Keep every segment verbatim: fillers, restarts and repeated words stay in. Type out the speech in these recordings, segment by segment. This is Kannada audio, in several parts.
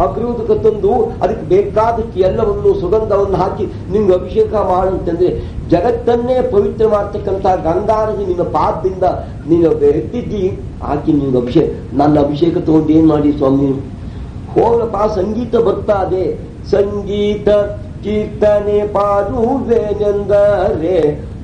ಅಗ್ರೂದಕ ತಂದು ಅದಕ್ಕೆ ಬೇಕಾದಕ್ಕೆ ಎಲ್ಲವನ್ನು ಸುಗಂಧವನ್ನು ಹಾಕಿ ನಿಮ್ಗೆ ಅಭಿಷೇಕ ಮಾಡಂತಂದ್ರೆ ಜಗತ್ತನ್ನೇ ಪವಿತ್ರ ಮಾಡ್ತಕ್ಕಂಥ ಗಂಗಾನದಿ ನಿನ್ನ ಪಾದದಿಂದ ನೀನು ಎತ್ತಿದ್ದಿ ಹಾಕಿ ನಿಮ್ಗೆ ಅಭಿಷೇಕ. ನನ್ನ ಅಭಿಷೇಕ ತಗೊಂಡು ಏನ್ ಮಾಡಿ ಸ್ವಾಮಿ? ಹೋಗಪ್ಪ, ಸಂಗೀತ ಬರ್ತಾ ಇದೆ, ಸಂಗೀತ ಕೀರ್ತನೆ ಪಾಡುವೆನೆಂದರೆ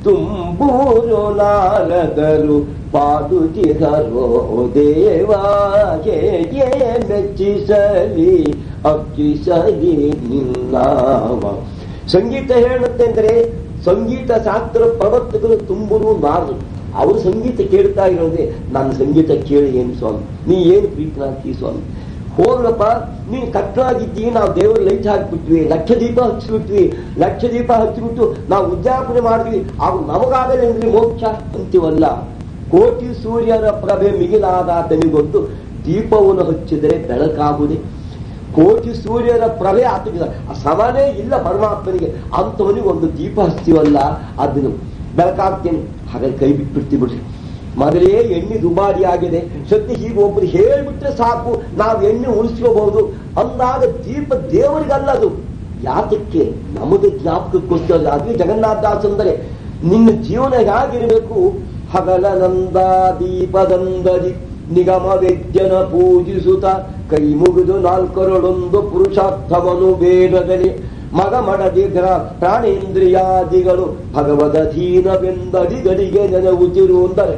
ತುಂಬೂರು ನಾರದರು ಪಾಡುತ್ತಿರೋ ದೇವಾ, ಹೇಗೆ ಮೆಚ್ಚಿಸಲಿ ಅರ್ಚಿಸಲಿ ನಿನ್ನಾವ. ಸಂಗೀತ ಹೇಳುತ್ತೆ ಅಂದ್ರೆ ಸಂಗೀತ ಶಾಸ್ತ್ರ ಪ್ರವರ್ತಕರು ತುಂಬೂರು ನಾರದರು ಅವರು ಸಂಗೀತ ಕೇಳ್ತಾ ಇರೋದೇ ನನ್ನ ಸಂಗೀತ ಕೇಳಿ ಏನು ಸ್ವಾಮಿ, ನೀ ಏನು ಪ್ರೀತನಾಗ್ತೀವಿ ಸ್ವಾಮಿ. ಹೋಗ್ಲಪ್ಪ, ನೀನು ಕಟ್ಟಲಾಗಿದ್ದೀವಿ, ನಾವು ದೇವರು ಲೈಟ್ ಹಾಕ್ಬಿಟ್ವಿ, ಲಕ್ಷ ದೀಪ ಹಚ್ಚಿಬಿಟ್ವಿ, ಲಕ್ಷ ದೀಪ ಹಚ್ಚಿಬಿಟ್ಟು ನಾವು ಉದ್ಯಾಪನೆ ಮಾಡಿದ್ವಿ, ಅವು ನಮಗಾಗಲೇ ಅಂದ್ರೆ ಮೋಕ್ಷ ಅಂತೀವಲ್ಲ. ಕೋಟಿ ಸೂರ್ಯರ ಪ್ರಭೆ ಮಿಗಿಲಾದ ತನಿಗೊಂದು ದೀಪವನ್ನು ಹಚ್ಚಿದರೆ ಬೆಳಕಾಗುವುದೇ. ಕೋಟಿ ಸೂರ್ಯರ ಪ್ರಭೆ ಆತನಿಗೆ ಸಮಾನೇ ಇಲ್ಲ ಪರಮಾತ್ಮನಿಗೆ, ಅಂಥವನಿಗೆ ಒಂದು ದೀಪ ಹಚ್ತೀವಲ್ಲ ಅದನ್ನು ಬೆಳಕಾಗ್ತೇನೆ. ಹಾಗಾಗಿ ಕೈ ಬಿಟ್ಬಿಡ್ತೀವಿ ಬಿಡ್ರಿ. ಮೊದಲೇ ಎಣ್ಣೆ ದುಬಾರಿ ಆಗಿದೆ, ಸದ್ಯ ಹೀಗೆ ಒಬ್ಬರು ಹೇಳ್ಬಿಟ್ರೆ ಸಾಕು ನಾವು ಎಣ್ಣೆ ಉಳಿಸ್ಕೋಬಹುದು ಅಂದಾಗ ದೀಪ ದೇವರಿಗಲ್ಲ, ಅದು ಯಾತಕ್ಕೆ ನಮಗೆ ಜ್ಞಾಪಕಕ್ಕೋಸ್ಕರ. ಅದೇ ಜಗನ್ನಾಥದಾಸ್ ಅಂದರೆ ನಿನ್ನ ಜೀವನ ಹೇಗಿರಬೇಕು? ಹಗಲ ನಂದ ದೀಪದಂದದಿ ನಿಗಮ ವೇದ್ಯನ ಪೂಜಿಸುತ್ತ ಕೈ ಮುಗಿದು ನಾಲ್ಕರೊಳೊಂದು ಪುರುಷಾರ್ಥವನು ಬೇಡದಲ್ಲಿ ಮಗ ಮಡದಿ ಪ್ರಾಣೇಂದ್ರಿಯಾದಿಗಳು ಭಗವದಧೀನವೆಂದಡಿಗಳಿಗೆ ನೆನವುತ್ತಿರು ಅಂದರೆ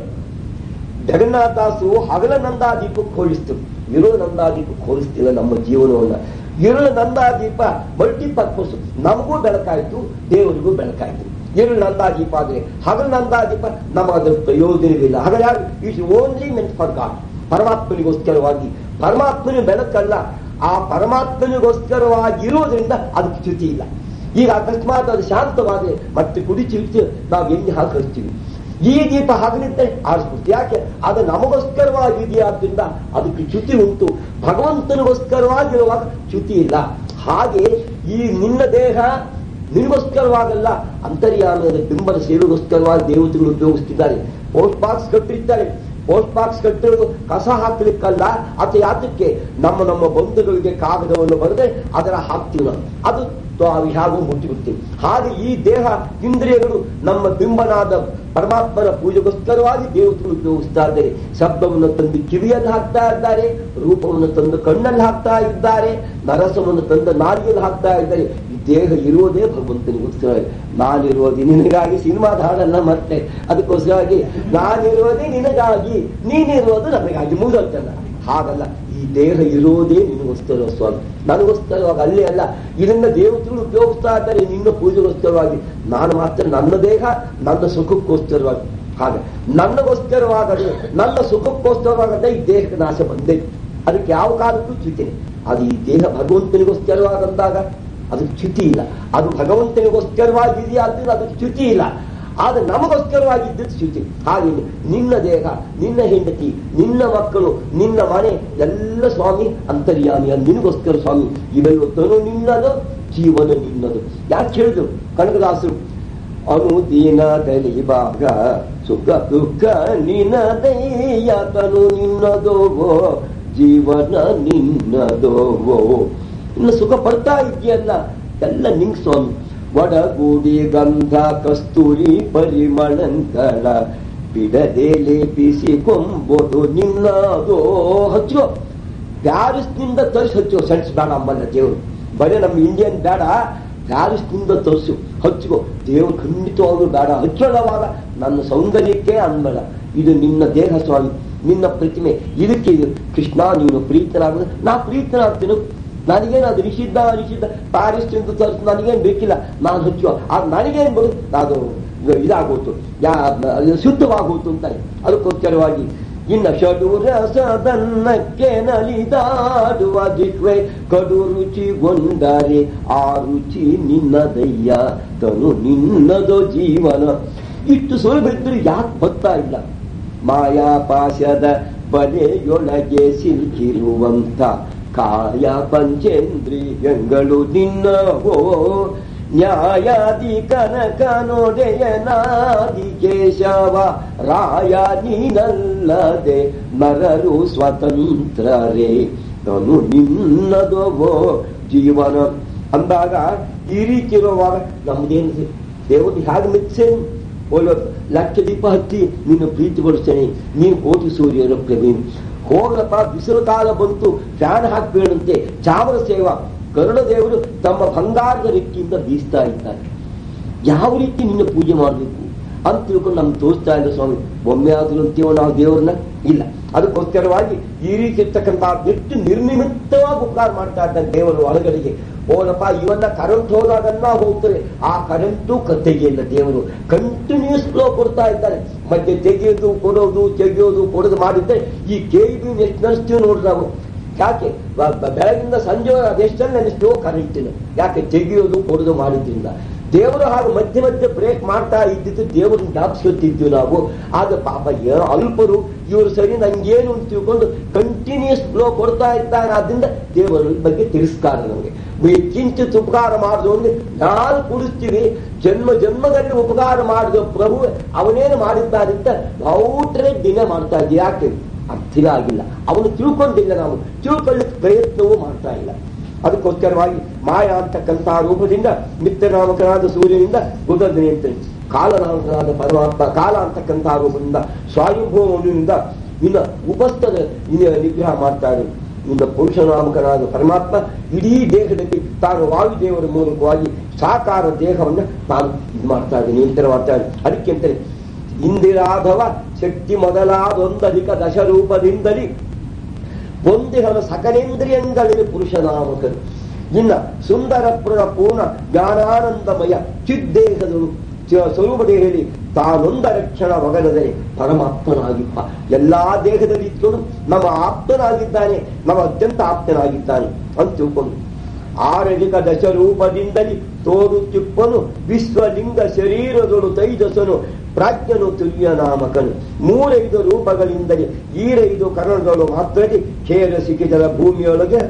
ಜಗನ್ನಾಥದಾಸು ಹಗಲ ನಂದಾದೀಪಕ್ಕೆ ಹೋಲಿಸ್ತಾರೆ, ಇರೋ ನಂದಾದೀಪಕ್ಕೆ ಹೋಲಿಸ್ತಿಲ್ಲ ನಮ್ಮ ಜೀವನವನ್ನ. ಇರುಳ ನಂದಾದೀಪ ಮಲ್ಟಿಪರ್ಪಸ್, ನಮಗೂ ಬೆಳಕಾಯ್ತು ದೇವರಿಗೂ ಬೆಳಕಾಯ್ತು. ಇರುಳ ನಂದಾದೀಪ ಆದ್ರೆ ಹಗಲ ನಂದಾದೀಪ ನಮಗದ್ರ ಪ್ರಯೋಜನವಿಲ್ಲ. ಹಾಗಾಗಿ it's only meant for God, ಪರಮಾತ್ಮನಿಗೋಸ್ಕರವಾಗಿ. ಪರಮಾತ್ಮನ ಬೆಳಕಲ್ಲ, ಆ ಪರಮಾತ್ಮನಿಗೋಸ್ಕರವಾಗಿ ಇರೋದ್ರಿಂದ ಅದಕ್ಕೆ ಚ್ಯುತಿ ಇಲ್ಲ. ಈಗ ಅಕಸ್ಮಾತ್ ಅದು ಶಾಂತವಾದ್ರೆ ಮತ್ತೆ ಕುಡಿ ಚಿಲ್ತಿ ನಾವು ಎಣ್ಣೆ ಹಾಕಿ ಹಚ್ತೀವಿ. ಈ ದೀಪ ಹಾಗಲಿದ್ದರೆ ಆರಿಸ್ಬಿಡ್ತೀವಿ. ಯಾಕೆ? ಅದು ನಮಗೋಸ್ಕರವಾಗಿದೆಯಾದ್ರಿಂದ ಅದಕ್ಕೆ ಚ್ಯುತಿ ಉಂಟು, ಭಗವಂತನಿಗೋಸ್ಕರವಾಗಿರುವಾಗ ಚ್ಯುತಿ ಇಲ್ಲ. ಹಾಗೆ ಈ ನಿನ್ನ ದೇಹ ನಿನಗೋಸ್ಕರವಾಗಲ್ಲ, ಅಂತರ್ಯಾಮದ ಬಿಂಬದ ಸೇವೆಗೋಸ್ಕರವಾಗಿ ದೇವತೆಗಳು ಉಪಯೋಗಿಸ್ತಿದ್ದಾರೆ. ಪೋಸ್ಟ್ ಬಾಕ್ಸ್ ಕಟ್ಟಿರ್ತಾರೆ, ಪೋಸ್ಟ್ ಬಾಕ್ಸ್ ಕಟ್ಟಿರೋದು ಕಸ ಹಾಕ್ಲಿಕ್ಕಲ್ಲ, ಅಥವಾ ಯಾತಕ್ಕೆ ನಮ್ಮ ನಮ್ಮ ಬಂಧುಗಳಿಗೆ ಕಾಗದವನ್ನು ಬರೆದ್ರೆ ಅದರ ಹಾಕ್ತೀವಿ ನಾವು, ಅದು ಹೇಗೂ ಮುಟ್ಟಿಬಿಡ್ತೀವಿ. ಹಾಗೆ ಈ ದೇಹ ಇಂದ್ರಿಯಗಳು ನಮ್ಮ ಬಿಂಬನಾದ ಪರಮಾತ್ಮನ ಪೂಜೆಗೋಸ್ಕರವಾಗಿ ದೇವತೆಗಳು ಉಪಯೋಗಿಸ್ತಾ ಇದ್ದಾರೆ. ಶಬ್ದವನ್ನು ತಂದು ಕಿವಿಯಲ್ಲಿ ಹಾಕ್ತಾ ಇದ್ದಾರೆ, ರೂಪವನ್ನು ತಂದು ಕಣ್ಣಲ್ಲಿ ಹಾಕ್ತಾ ಇದ್ದಾರೆ, ನರಸವನ್ನು ತಂದು ನಾಲಿಗೆಯಲ್ಲಿ ಹಾಕ್ತಾ ಇದ್ದಾರೆ. ಈ ದೇಹ ಇರೋದೇ ಭಗವಂತನಿಗೋಸ್ಕರ. ನಾನಿರೋದೇ ನಿನಗಾಗಿ, ಸಿನಿಮಾದ ಹಾಡಲ್ಲ ಮತ್ತೆ, ಅದಕ್ಕೋಸ್ಕರವಾಗಿ ನಾನಿರೋದೇ ನಿನಗಾಗಿ, ನೀನಿರೋದು ನಮಗಾಗಿ, ಮುಗಿದೋಗ್ತಲ್ಲ. ಹಾಗಲ್ಲ, ಈ ದೇಹ ಇರೋದೇ ನಿನಗೋಸ್ಕರ ಸ್ವಾಮಿ, ನನಗೋಸ್ಕರವಾಗಿ ಅಲ್ಲೇ ಅಲ್ಲ. ಇದನ್ನ ದೇವತೆಗಳು ಉಪಯೋಗಿಸ್ತಾ ಇದ್ದಾರೆ ನಿನ್ನ ಪೂಜೆಗೋಸ್ಕರವಾಗಿ. ನಾನು ಮಾತ್ರ ನನ್ನ ದೇಹ ನನ್ನ ಸುಖಕ್ಕೋಸ್ಕರವಾಗಿ. ಹಾಗೆ ನನಗೋಸ್ಕರವಾಗದೆ, ನನ್ನ ಸುಖಕ್ಕೋಸ್ಕರವಾಗದೆ ಈ ದೇಹಕ್ಕೆ ನಾಶ ಬಂದೆ. ಅದಕ್ಕೆ ಯಾವ ಕಾಲಕ್ಕೂ ಚ್ಯುತಿನೇ. ಅದು ಈ ದೇಹ ಭಗವಂತನಿಗೋಸ್ಕರವಾಗಂದಾಗ ಅದಕ್ಕೆ ಚ್ಯುತಿ ಇಲ್ಲ. ಅದು ಭಗವಂತನಿಗೋಸ್ಕರವಾಗಿದೆಯಾ ಅಂದ್ರೆ ಅದಕ್ಕೆ ಚ್ಯುತಿ ಇಲ್ಲ. ಆದ್ರೆ ನಮಗೋಸ್ಕರವಾಗಿದ್ದದ್ದು ಚ್ಯುತಿ. ಹಾಗೆ ನಿನ್ನ ದೇಹ, ನಿನ್ನ ಹೆಂಡತಿ, ನಿನ್ನ ಮಕ್ಕಳು, ನಿನ್ನ ಮನೆ ಎಲ್ಲ ಸ್ವಾಮಿ ಅಂತರ್ಯಾಮಿಯ ನಿನಗೋಸ್ಕರ ಸ್ವಾಮಿ. ಇವೆಲ್ಲವೂ ನಿನ್ನದು, ಜೀವನ ನಿನ್ನದು. ಯಾಕೆ ಹೇಳಿದ್ರು ಕನಕದಾಸರು? ಅನುದೀನದಲ್ಲಿ ಭಾಗ ಸುಖ ದುಃಖ ನಿನ್ನದಯ್ಯತನು ನಿನ್ನದೋವೋ, ಜೀವನ ನಿನ್ನದೋವೋ. ಇನ್ನು ಸುಖ ಪಡ್ತಾ ಇದೆಯಲ್ಲ ಎಲ್ಲ ನಿಂಗ್ ಸ್ವಾಮಿ. ಒಡಗೂಡಿ ಗಂಧ ಕಸ್ತೂರಿ ಪರಿಮಳಂಗಳ ಬಿಡದೆ ಲೇಪಿಸಿಕೊಂಬುದು ನಿನ್ನದೋ. ಹಚ್ಚೋ, ಪ್ಯಾರಿಸ್ನಿಂದ ತರಿಸಿ ಹಚ್ಚೋ. ಸೆಂಟ್ಸ್ ಬೇಡ ಅಂಬಲ್ಲ ದೇವರು, ಬರೀ ನಮ್ಮ ಇಂಡಿಯನ್ ಬೇಡ, ಪ್ಯಾರಿಸ್ನಿಂದ ತರಿಸು ಹಚ್ಚೋ. ದೇವರು ಖಂಡಿತವಾಗ್ಲೂ ಬೇಡ ಹಚ್ಚೋಳವಾಗ ನನ್ನ ಸೌಂದರ್ಯಕ್ಕೆ ಅನ್ಬೇಡ. ಇದು ನಿನ್ನ ದೇಹ ಸ್ವಾಮಿ, ನಿನ್ನ ಪ್ರತಿಮೆ. ಇದಕ್ಕೆ ಇದು ಕೃಷ್ಣ ನೀನು ಪ್ರೀತನಾಗ, ನಾ ಪ್ರೀತನಾಗ್ತೀನಿ. ನನಗೇನು ಅದು ನಿಷಿದ್ಧ ನಿಷಿದ್ಧ ಪ್ಯಾರಿಸ್ ಎಂದು ತರಿಸಿ ನನಗೇನು ಬೇಕಿಲ್ಲ, ನಾನು ಹಚ್ಚುವ. ಆಗ ನನಗೇನು ಬರು ಅದು ಇದಾಗೋತು, ಯಾ ಶುದ್ಧವಾಗೋತು ಅಂತಾರೆ. ಅದಕ್ಕೋಸ್ಕರವಾಗಿ ಇನ್ನ ಷಡೂರಸದನ್ನಕ್ಕೆ ನಲಿದಾಡುವ ಜಿಹ್ವೆ ಕಡು ರುಚಿಗೊಂಡರೆ ಆ ರುಚಿ ನಿನ್ನದಯ್ಯ ತನು ನಿನ್ನದೋ ಜೀವನ. ಇಷ್ಟು ಸುಲಭಿದ್ರು ಯಾಕೆ ಬರ್ತಾ ಇಲ್ಲ? ಮಾಯಾಪಾಶದ ಬಲೆಯೊಳಗೆ ಸಿಲುಕಿರುವಂತ ಕಾಯ ಪಂಚೇಂದ್ರಿಯಗಳು ನಿನ್ನವೋ. ನ್ಯಾಯಾದಿ ಕನಕ ನೋಡೆಯನಾದಿ ಕೇಶವ ರಾಯ ನೀನಲ್ಲದೆ ನರರು ಸ್ವತಂತ್ರರೇ. ನಾನು ನಿನ್ನದವೋ ಜೀವನ ಅಂದಾಗ ಈ ರೀತಿ ಇರುವಾಗ ನಮ್ದೇನು ದೇವರು ಹೇಗೆ ಮೆಚ್ಚೇನು ಒಳ್ಳೆ ಲಕ್ಷ ದೀಪ ಹಚ್ಚಿ ನಿನ್ನ ಪ್ರೀತಿಗೊಳಿಸ್ತೇನೆ, ನೀನು ಕೋಟಿ ಸೂರ್ಯರ ಪ್ರವೀಣ್. ಹೋಗ್ಲಪ್ಪ, ಬಿಸಿಲು ಕಾಲ ಬಂತು, ಫ್ಯಾನ್ ಹಾಕ್ಬೇಡಂತೆ ಚಾಮರ ಸೇವಾ ಗರುಡ ದೇವರು ತಮ್ಮ ಬಂಗಾರದ ರೆಕ್ಕಿಯಿಂದ ಬೀಸ್ತಾ ಇದ್ದಾರೆ. ಯಾವ ರೀತಿ ನಿನ್ನ ಪೂಜೆ ಮಾಡಬೇಕು ಅಂತ ತಿಳ್ಕೊಂಡು ನಮ್ಗೆ ತೋರಿಸ್ತಾ ಇದ್ದ ಸ್ವಾಮಿ. ಒಮ್ಮೆ ಆದ್ರೂ ಅಂತೀವೋ ನಾವು ದೇವರನ್ನ? ಇಲ್ಲ. ಅದಕ್ಕೋಸ್ಕರವಾಗಿ ಈ ರೀತಿ ಇರ್ತಕ್ಕಂಥ ಎಷ್ಟು ನಿರ್ನಿಮಿತ್ತವಾಗಿ ಉಪಕಾರ ಮಾಡ್ತಾ ಇದ್ದಾರೆ ದೇವರು ಒಳಗಡೆಗೆ. ಓನಪ್ಪ, ಇವನ್ನ ಕರೆಂಟ್ ಹೋದಾಗನ್ನ ಹೋಗ್ತಾರೆ, ಆ ಕರೆಂಟು ತೆಗೆಯಿಲ್ಲ. ದೇವರು ಕಂಟಿನ್ಯೂಸ್ ಫ್ಲೋ ಕೊಡ್ತಾ ಇದ್ದಾರೆ. ಮಧ್ಯೆ ತೆಗೆಯೋದು ಕೊಡೋದು ತೆಗೆಯೋದು ಕೊಡೋದು ಮಾಡಿದ್ರೆ ಈ ಕೆ ಬಿ ಎಷ್ಟು ನಡೆಸ್ತೀವಿ ನೋಡ್ರಿ ನಾವು. ಯಾಕೆ ಬೆಳಗಿಂದ ಸಂಜೆ ಅದೆಷ್ಟಲ್ಲಿ ನೆನೆಸ್ತೀವೋ ಕರೆಂಟ್ ಇಲ್ಲ. ಯಾಕೆ ತೆಗೆಯೋದು ಕೊಡೋದು ಮಾಡಿದ್ರಿಂದ. ದೇವರು ಹಾಗೂ ಮಧ್ಯೆ ಮಧ್ಯೆ ಬ್ರೇಕ್ ಮಾಡ್ತಾ ಇದ್ದಿದ್ದು ದೇವರನ್ನ ಜ್ಞಾಪಿಸ್ಕೊತಿದ್ವಿ ನಾವು. ಆಗ ಪಾಪ ಅಲ್ಪರು ಇವರು ಸರಿ ನಂಗೇನು ಅಂತ ತಿಳ್ಕೊಂಡು ಕಂಟಿನ್ಯೂಸ್ ಫ್ಲೋ ಕೊಡ್ತಾ ಇದ್ದಾರೆ. ಆದ್ರಿಂದ ದೇವರ ಬಗ್ಗೆ ತಿರಸ್ಕಾರ ನಮಗೆ. ಕಿಂಚಿತ್ ಉಪಕಾರ ಮಾಡಿದ್ರು ಅಂದ್ರೆ ಯಾರು ಕುಡಿಸ್ತೀವಿ, ಜನ್ಮ ಜನ್ಮದಲ್ಲಿ ಉಪಕಾರ ಮಾಡಿದ ಪ್ರಭು ಅವನೇನು ಮಾಡಿದ್ದಾರೆ ಅಂತ ಔಟ್ರೆ ದಿನ ಮಾಡ್ತಾ ಇದ್ದೀವಿ. ಯಾಕೆ ಅರ್ಥವೇ ಆಗಿಲ್ಲ, ಅವನು ತಿಳ್ಕೊಂಡಿಲ್ಲ, ನಾವು ತಿಳ್ಕೊಳ್ಳಿಕ್ಕೆ ಪ್ರಯತ್ನವೂ ಮಾಡ್ತಾ ಇಲ್ಲ. ಅದಕ್ಕೋಸ್ಕರವಾಗಿ ಮಾಯಾ ಅಂತಕ್ಕಂಥ ರೂಪದಿಂದ ನಿತ್ಯನಾಮಕನಾದ ಸೂರ್ಯನಿಂದ ಬುಧನಿಂದ ಕಾಲನಾಮಕನಾದ ಪರಮಾತ್ಮ ಕಾಲ ಅಂತಕ್ಕಂಥ ರೂಪದಿಂದ ಸ್ವಾಯುಭೂಮನಿಂದ ಇನ್ನ ಉಪಸ್ಥದ ನಿಗ್ರಹ ಮಾಡ್ತಾರೆ. ಇನ್ನು ಪುರುಷನಾಮಕನಾದ ಪರಮಾತ್ಮ ಇಡೀ ದೇಹದಲ್ಲಿ ತಾನು ವಾಯುದೇವರ ಮೂಲಕವಾಗಿ ಸಾಕಾರ ದೇಹವನ್ನು ತಾನು ಇದು ಮಾಡ್ತಾ ಇದ್ದೀನಿ ನಿಂತರ ಮಾಡ್ತಾ ಇದ್ದೀನಿ. ಅದಕ್ಕೆ ಅಂತಾರೆ ಇಂದಿರಾಧವ ಶಕ್ತಿ ಮೊದಲಾದೊಂದಧಿಕ ದಶರೂಪದಿಂದಲೇ ಒಂದಿಹನ ಸಕಲೇಂದ್ರಿಯಂಗಳಿನ ಪುರುಷನಾಮಕರು. ಇನ್ನ ಸುಂದರ ಪುರ ಪೂರ್ಣ ಜ್ಞಾನಾನಂದಮಯ ಚಿದ್ದೇಹದಳು ಸ್ವರೂಪ ದೇಹದಲ್ಲಿ ತಾನೊಂದ ರಕ್ಷಣ ಮಗನದರೆ ಪರಮಾತ್ಮನಾಗಿಪ್ಪ. ಎಲ್ಲಾ ದೇಹದಲ್ಲಿ ಇದ್ಕೊಂಡು ನಮ್ಮ ಆಪ್ತನಾಗಿದ್ದಾನೆ, ನಮ್ಮ ಅತ್ಯಂತ ಆಪ್ತನಾಗಿದ್ದಾನೆ ಅಂತ ತಿಳ್ಕೊಂಡು ಆರಧಿಕ ದಶರೂಪದಿಂದಲೇ ತೋರುತ್ತಿಪ್ಪನು ವಿಶ್ವಲಿಂಗ ಶರೀರದೊಳು ತೈಜಸನು ಪ್ರಾಜ್ಞನು ತುಲ್ಯ ನಾಮಕನು. ಮೂರೈದು ರೂಪಗಳಿಂದಲೇ ಈರೈದು ಕರ್ಣಗಳು ಮಾತ್ರದಿ ಖೇರ ಸಿಕ್ಕಿದರ ಭೂಮಿಯೊಳಗೆ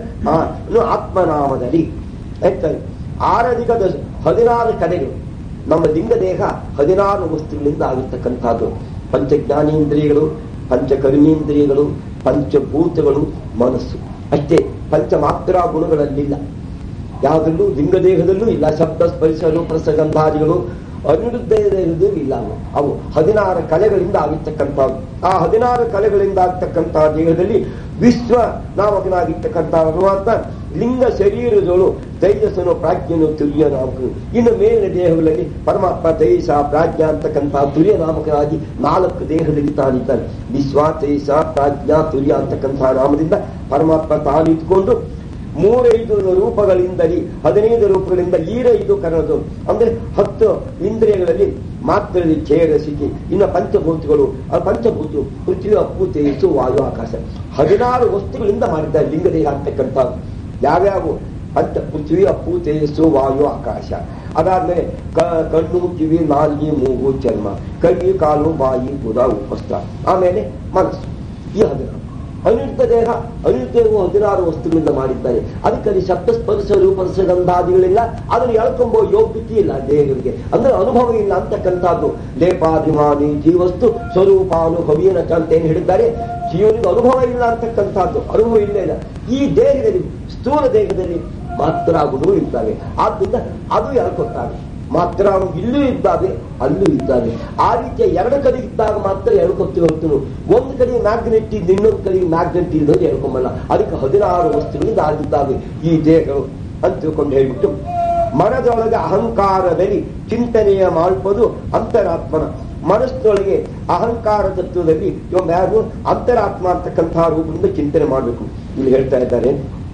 ಆತ್ಮನಾಮದಲ್ಲಿ ಹೇಳ್ತಾರೆ. ಆರಧಿಕ ದಶ ಹದಿನಾರು ಕಡೆಗಳು ನಮ್ಮ ಲಿಂಗ ದೇಹ ಹದಿನಾರು ವಸ್ತುಗಳಿಂದ ಆಗಿರ್ತಕ್ಕಂಥದ್ದು. ಪಂಚ ಜ್ಞಾನೇಂದ್ರಿಯಗಳು, ಪಂಚ ಕರ್ಮೇಂದ್ರಿಯಗಳು, ಪಂಚಭೂತಗಳು, ಮನಸ್ಸು ಅಷ್ಟೇ. ಪಂಚ ಮಾತ್ರ ಗುಣಗಳಲ್ಲಿಲ್ಲ, ಯಾವುದಲ್ಲೂ ಲಿಂಗ ದೇಹದಲ್ಲೂ ಇಲ್ಲ. ಶಬ್ದ ಸ್ಪರ್ಶ ರೂಪ ರಸಗಂಧಾದಿಗಳು ಅನಿರುದ್ಧ ಇಲ್ಲ. ಅವು ಹದಿನಾರು ಕಲೆಗಳಿಂದ ಆಗಿರ್ತಕ್ಕಂಥದ್ದು. ಆ ಹದಿನಾರು ಕಲೆಗಳಿಂದ ಆಗ್ತಕ್ಕಂಥ ದೇಹದಲ್ಲಿ ವಿಶ್ವ ನಾಮಕನಾಗಿರ್ತಕ್ಕಂಥ ಪರಮಾತ್ಮ ಲಿಂಗ ಶರೀರದಳು ತೈಜಸ್ಸನು ಪ್ರಾಜ್ಞನು ತುಲ್ಯ ನಾಮಕನು. ಇನ್ನು ಮೇಲಿನ ದೇಹಗಳಲ್ಲಿ ಪರಮಾತ್ಮ ತೈಜಸ ಪ್ರಾಜ್ಞ ಅಂತಕ್ಕಂಥ ತುಲ್ಯ ನಾಮಕನಾಗಿ ನಾಲ್ಕು ದೇಹದಲ್ಲಿ ತಾನಿದ್ದಾನೆ. ವಿಶ್ವ ತೈಜಸ ಪ್ರಾಜ್ಞ ತುಲ್ಯ ಅಂತಕ್ಕಂಥ ನಾಮದಿಂದ ಪರಮಾತ್ಮ ತಾನಿಟ್ಕೊಂಡು ಮೂರೈದು ರೂಪಗಳಿಂದಲೇ ಹದಿನೈದು ರೂಪಗಳಿಂದ ಈರೈದು ಕರದು ಅಂದ್ರೆ ಹತ್ತು ಇಂದ್ರಿಯಗಳಲ್ಲಿ ಮಾತ್ರದಲ್ಲಿ ಖೇರ ಸಿಕ್ಕಿ. ಇನ್ನು ಪಂಚಭೂತಗಳು, ಪಂಚಭೂತ ಪೃಥ್ವಿ ಅಪ್ಪು ತೇಜಸ್ಸು ವಾಯು ಆಕಾಶ ಹದಿನಾರು ವಸ್ತುಗಳಿಂದ ಮಾಡಿದ್ದಾರೆ ಲಿಂಗದೇಹ ಅಂತಕ್ಕಂಥದ್ದು. ಯಾವ್ಯಾವು? ಪಂಚ ಪೃಥ್ವಿ ಅಪ್ಪು ತೇಜಸ್ಸು ವಾಯು ಆಕಾಶ. ಅದಾದ್ಮೇಲೆ ಕಣ್ಣು ಕಿವಿ ನಾಲ್ಗಿ ಮೂಗು ಚರ್ಮ ಕೈ ಕಾಲು ಬಾಯಿ ಬುಧ ಉಪಸ್ಥ, ಆಮೇಲೆ ಮನಸ್ಸು. ಈ ಹದಿನಾರು ಅನಿರುದ್ಧ ದೇಹ ಅನಿರುದ್ಧವು ಹದಿನಾರು ವಸ್ತುಗಳಿಂದ ಮಾಡಿದ್ದಾರೆ. ಅದಕ್ಕೆ ಶಬ್ದ ಸ್ಪರ್ಶ ರೂಪರಸಗಂಧಾದಿಗಳಿಲ್ಲ, ಅದನ್ನು ಎಳ್ಕೊಂಬೋ ಯೋಗ್ಯತೆ ಇಲ್ಲ ದೇಹಗಳಿಗೆ, ಅಂದ್ರೆ ಅನುಭವ ಇಲ್ಲ ಅಂತಕ್ಕಂಥದ್ದು. ಲೇಪಾಭಿಮಾನಿ ಜೀವಸ್ತು ಸ್ವರೂಪಾನುಭವೀನ ಅಂತ ಏನು ಹೇಳಿದ್ದಾರೆ. ಜೀವನಿಗೆ ಅನುಭವ ಇಲ್ಲ ಅಂತಕ್ಕಂಥದ್ದು, ಅನುಭವ ಇಲ್ಲ ಇಲ್ಲ ಈ ದೇಹದಲ್ಲಿ ಸ್ಥೂಲ ದೇಹದಲ್ಲಿ ಮಾತ್ರ ಗುಣಗಳು ಇದ್ದಾವೆ. ಆದ್ರಿಂದ ಅದು ಎಳ್ಕೊತಾರೆ. ಮಾತ್ರ ಇಲ್ಲೂ ಇದ್ದಾವೆ ಅಲ್ಲೂ ಇದ್ದಾವೆ. ಆ ರೀತಿಯ ಎರಡು ಕಡೆ ಇದ್ದಾಗ ಮಾತ್ರ ಎಳ್ಕೊತೀವಿ ಹೊರತು ಒಂದು ಕಡೆ ಮ್ಯಾಗ್ನೆಟ್ ಇದ್ದು ಇನ್ನೊಂದು ಕಡೆ ಮ್ಯಾಗ್ನೆಟ್ ಇಲ್ಲದೆ ಎಳ್ಕೊಂಬಲ್ಲ. ಅದಕ್ಕೆ ಹದಿನಾರು ವಸ್ತುಗಳಿಂದ ಆಗಿದ್ದಾವೆ ಈ ದೇಹಗಳು ಅಂತ ತಿಳ್ಕೊಂಡು ಹೇಳ್ಬಿಟ್ಟು ಮನದೊಳಗೆ ಅಹಂಕಾರದಲ್ಲಿ ಚಿಂತನೆಯ ಮಾಡ್ಬೋದು ಅಂತರಾತ್ಮನ. ಮನಸ್ಸಿನೊಳಗೆ ಅಹಂಕಾರ ತತ್ವದಲ್ಲಿ ಇವಾಗ ಯಾರು ಅಂತರಾತ್ಮ ಅಂತಕ್ಕಂತಹ ರೂಪದಿಂದ ಚಿಂತನೆ ಮಾಡಬೇಕು. ಇಲ್ಲಿ ಹೇಳ್ತಾ ಇದ್ದಾರೆ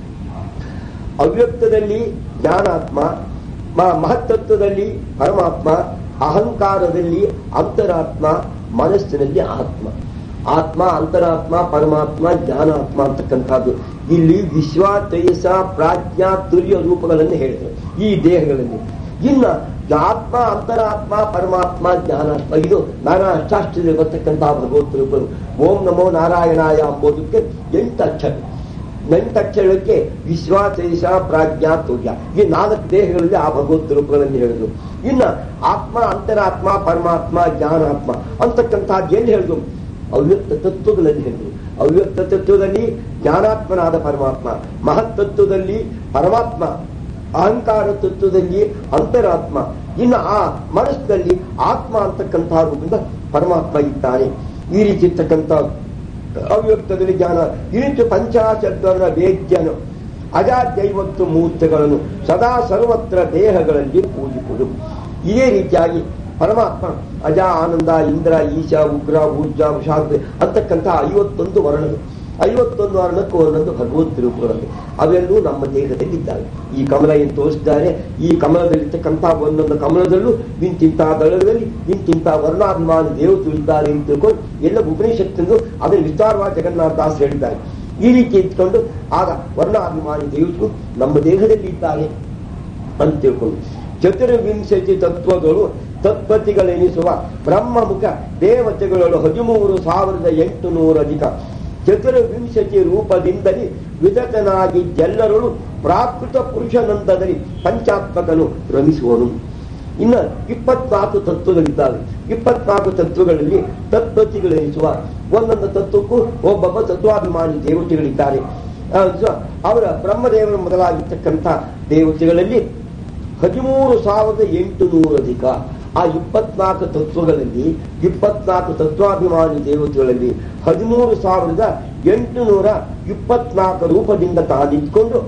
ಅವ್ಯಕ್ತದಲ್ಲಿ ಜ್ಞಾನಾತ್ಮ, ಮಹತ್ತತ್ವದಲ್ಲಿ ಪರಮಾತ್ಮ, ಅಹಂಕಾರದಲ್ಲಿ ಅಂತರಾತ್ಮ, ಮನಸ್ಸಿನಲ್ಲಿ ಆತ್ಮ. ಆತ್ಮ, ಅಂತರಾತ್ಮ, ಪರಮಾತ್ಮ, ಜ್ಞಾನಾತ್ಮ ಅಂತಕ್ಕಂಥದ್ದು. ಇಲ್ಲಿ ವಿಶ್ವ ತೈಜಸ ಪ್ರಾಜ್ಞಾ ತುರ್ಯ ರೂಪಗಳನ್ನು ಹೇಳಿದರು ಈ ದೇಹಗಳಲ್ಲಿ. ಇನ್ನು ಆತ್ಮ, ಅಂತರಾತ್ಮ, ಪರಮಾತ್ಮ, ಜ್ಞಾನಾತ್ಮ ಇದು ನಾನಾ ಅಷ್ಟಾಷ್ಟದಲ್ಲಿ ಬರ್ತಕ್ಕಂತಹ ಭಗವತ್ ರೂಪಗಳು. ಓಂ ನಮೋ ನಾರಾಯಣಾಯ ಅಂಬೋದಕ್ಕೆ ಎಂಟು ಅಕ್ಷರ. ಎಂಟಕ್ಷರಕ್ಕೆ ವಿಶ್ವ ತೈಜಸ ಪ್ರಾಜ್ಞಾ ತುರ್ಯ ಈ ನಾಲ್ಕು ದೇಹಗಳಲ್ಲಿ ಆ ಭಗವತ್ ರೂಪಗಳಲ್ಲಿ ಹೇಳಿದ್ರು. ಇನ್ನು ಆತ್ಮ, ಅಂತರಾತ್ಮ, ಪರಮಾತ್ಮ, ಜ್ಞಾನಾತ್ಮ ಅಂತಕ್ಕಂಥದ್ದು ಎಲ್ಲಿ ಹೇಳಿದ್ರು? ಅವ್ಯಕ್ತ ತತ್ವಗಳಲ್ಲಿ ಹೇಳಿದ್ರು. ಅವ್ಯಕ್ತ ತತ್ವದಲ್ಲಿ ಜ್ಞಾನಾತ್ಮನಾದ ಪರಮಾತ್ಮ, ಮಹತ್ತತ್ವದಲ್ಲಿ ಪರಮಾತ್ಮ, ಅಹಂಕಾರ ತತ್ವದಲ್ಲಿ ಅಂತರಾತ್ಮ, ಇನ್ನು ಆ ಮನಸ್ಸಿನಲ್ಲಿ ಆತ್ಮ ಅಂತಕ್ಕಂಥ ರೂಪದಿಂದ ಪರಮಾತ್ಮ ಇದ್ದಾನೆ. ಈ ರೀತಿ ಇರ್ತಕ್ಕಂಥ ಅವ್ಯಕ್ತದಲ್ಲಿ ಜ್ಞಾನ. ಈ ರೀತಿ ಪಂಚಾಶದ್ವರ್ಣ ವೇದ್ಯನು ಅಜಾದ್ಯೈವತ್ತು ಮೂರ್ತಿಗಳನ್ನು ಸದಾ ಸರ್ವತ್ರ ದೇಹಗಳಲ್ಲಿ ಪೂಜಿಸುವುದು. ಇದೇ ರೀತಿಯಾಗಿ ಪರಮಾತ್ಮ ಅಜ, ಆನಂದ, ಇಂದ್ರ, ಈಶ, ಉಗ್ರ, ಊರ್ಜ, ಉಷಾಗ್ರೆ ಅಂತಕ್ಕಂಥ ಐವತ್ತೊಂದು ವರ್ಣಗಳು, ಐವತ್ತೊಂದು ವರ್ಣಕ್ಕೂ ಒಂದೊಂದು ಭಗವದ್ ರೂಪಗಳಲ್ಲಿ ಅವೆಲ್ಲೂ ನಮ್ಮ ದೇಹದಲ್ಲಿದ್ದಾವೆ. ಈ ಕಮಲ ಏನು ತೋರಿಸಿದ್ದಾರೆ, ಈ ಕಮಲದಲ್ಲಿರ್ತಕ್ಕಂಥ ಒಂದೊಂದು ಕಮಲದಲ್ಲೂ ಇಂತಿಂಥ ದಳಗಳಲ್ಲಿ ಇಂತಿಂಥ ವರ್ಣಾಭಿಮಾನಿ ದೇವತೆಗಳು ಇದ್ದಾರೆ ಅಂತ ತಿಳ್ಕೊಂಡು ಎಲ್ಲ ಉಪನಿಷತ್ತಿಂದು ಅದನ್ನು ವಿಸ್ತಾರವಾಗಿ ಜಗನ್ನಾಥದಾಸ್ ಹೇಳಿದ್ದಾರೆ. ಈ ರೀತಿ ಇಟ್ಕೊಂಡು ಆಗ ವರ್ಣಾಭಿಮಾನಿ ದೇವತೆಗಳು ನಮ್ಮ ದೇಹದಲ್ಲಿ ಇದ್ದಾರೆ ಅಂತ ತಿಳ್ಕೊಂಡು ಚತುರ್ವಿಂಶತಿ ತತ್ವಗಳು ತತ್ಪತಿಗಳೆನಿಸುವ ಬ್ರಹ್ಮಮುಖ ದೇವತೆಗಳು ಹದಿಮೂರು ಸಾವಿರದ ಎಂಟು ನೂರ ಅಧಿಕ ಚತುರ್ವಿಂಶತಿ ರೂಪದಿಂದಲೇ ವಿಧತನಾಗಿ ಎಲ್ಲರೂ ಪ್ರಾಕೃತ ಪುರುಷನಂದದಲ್ಲಿ ಪಂಚಾತ್ಮಕನು ರಮಿಸುವನು. ಇನ್ನು ಇಪ್ಪತ್ನಾಲ್ಕು ತತ್ವಗಳಿದ್ದಾವೆ. ಇಪ್ಪತ್ನಾಲ್ಕು ತತ್ವಗಳಲ್ಲಿ ತತ್ಪತಿಗಳೆನಿಸುವ ಒಂದೊಂದು ತತ್ವಕ್ಕೂ ಒಬ್ಬೊಬ್ಬ ತತ್ವಾಭಿಮಾನಿ ದೇವತೆಗಳಿದ್ದಾರೆ. ಅವರ ಬ್ರಹ್ಮದೇವರ ಮೊದಲಾಗಿರ್ತಕ್ಕಂಥ ದೇವತೆಗಳಲ್ಲಿ ಹದಿಮೂರು ಸಾವಿರದ ಎಂಟು ನೂರ ಅಧಿಕ. ಆ ಇಪ್ಪತ್ನಾಲ್ಕು ತತ್ವಗಳಲ್ಲಿ ಇಪ್ಪತ್ನಾಲ್ಕು ತತ್ವಾಭಿಮಾನಿ ದೇವತೆಗಳಲ್ಲಿ ಹದಿಮೂರು ಸಾವಿರದ ಎಂಟು ನೂರ ಇಪ್ಪತ್ನಾಲ್ಕು ರೂಪದಿಂದ ತಾನಿಟ್ಕೊಂಡು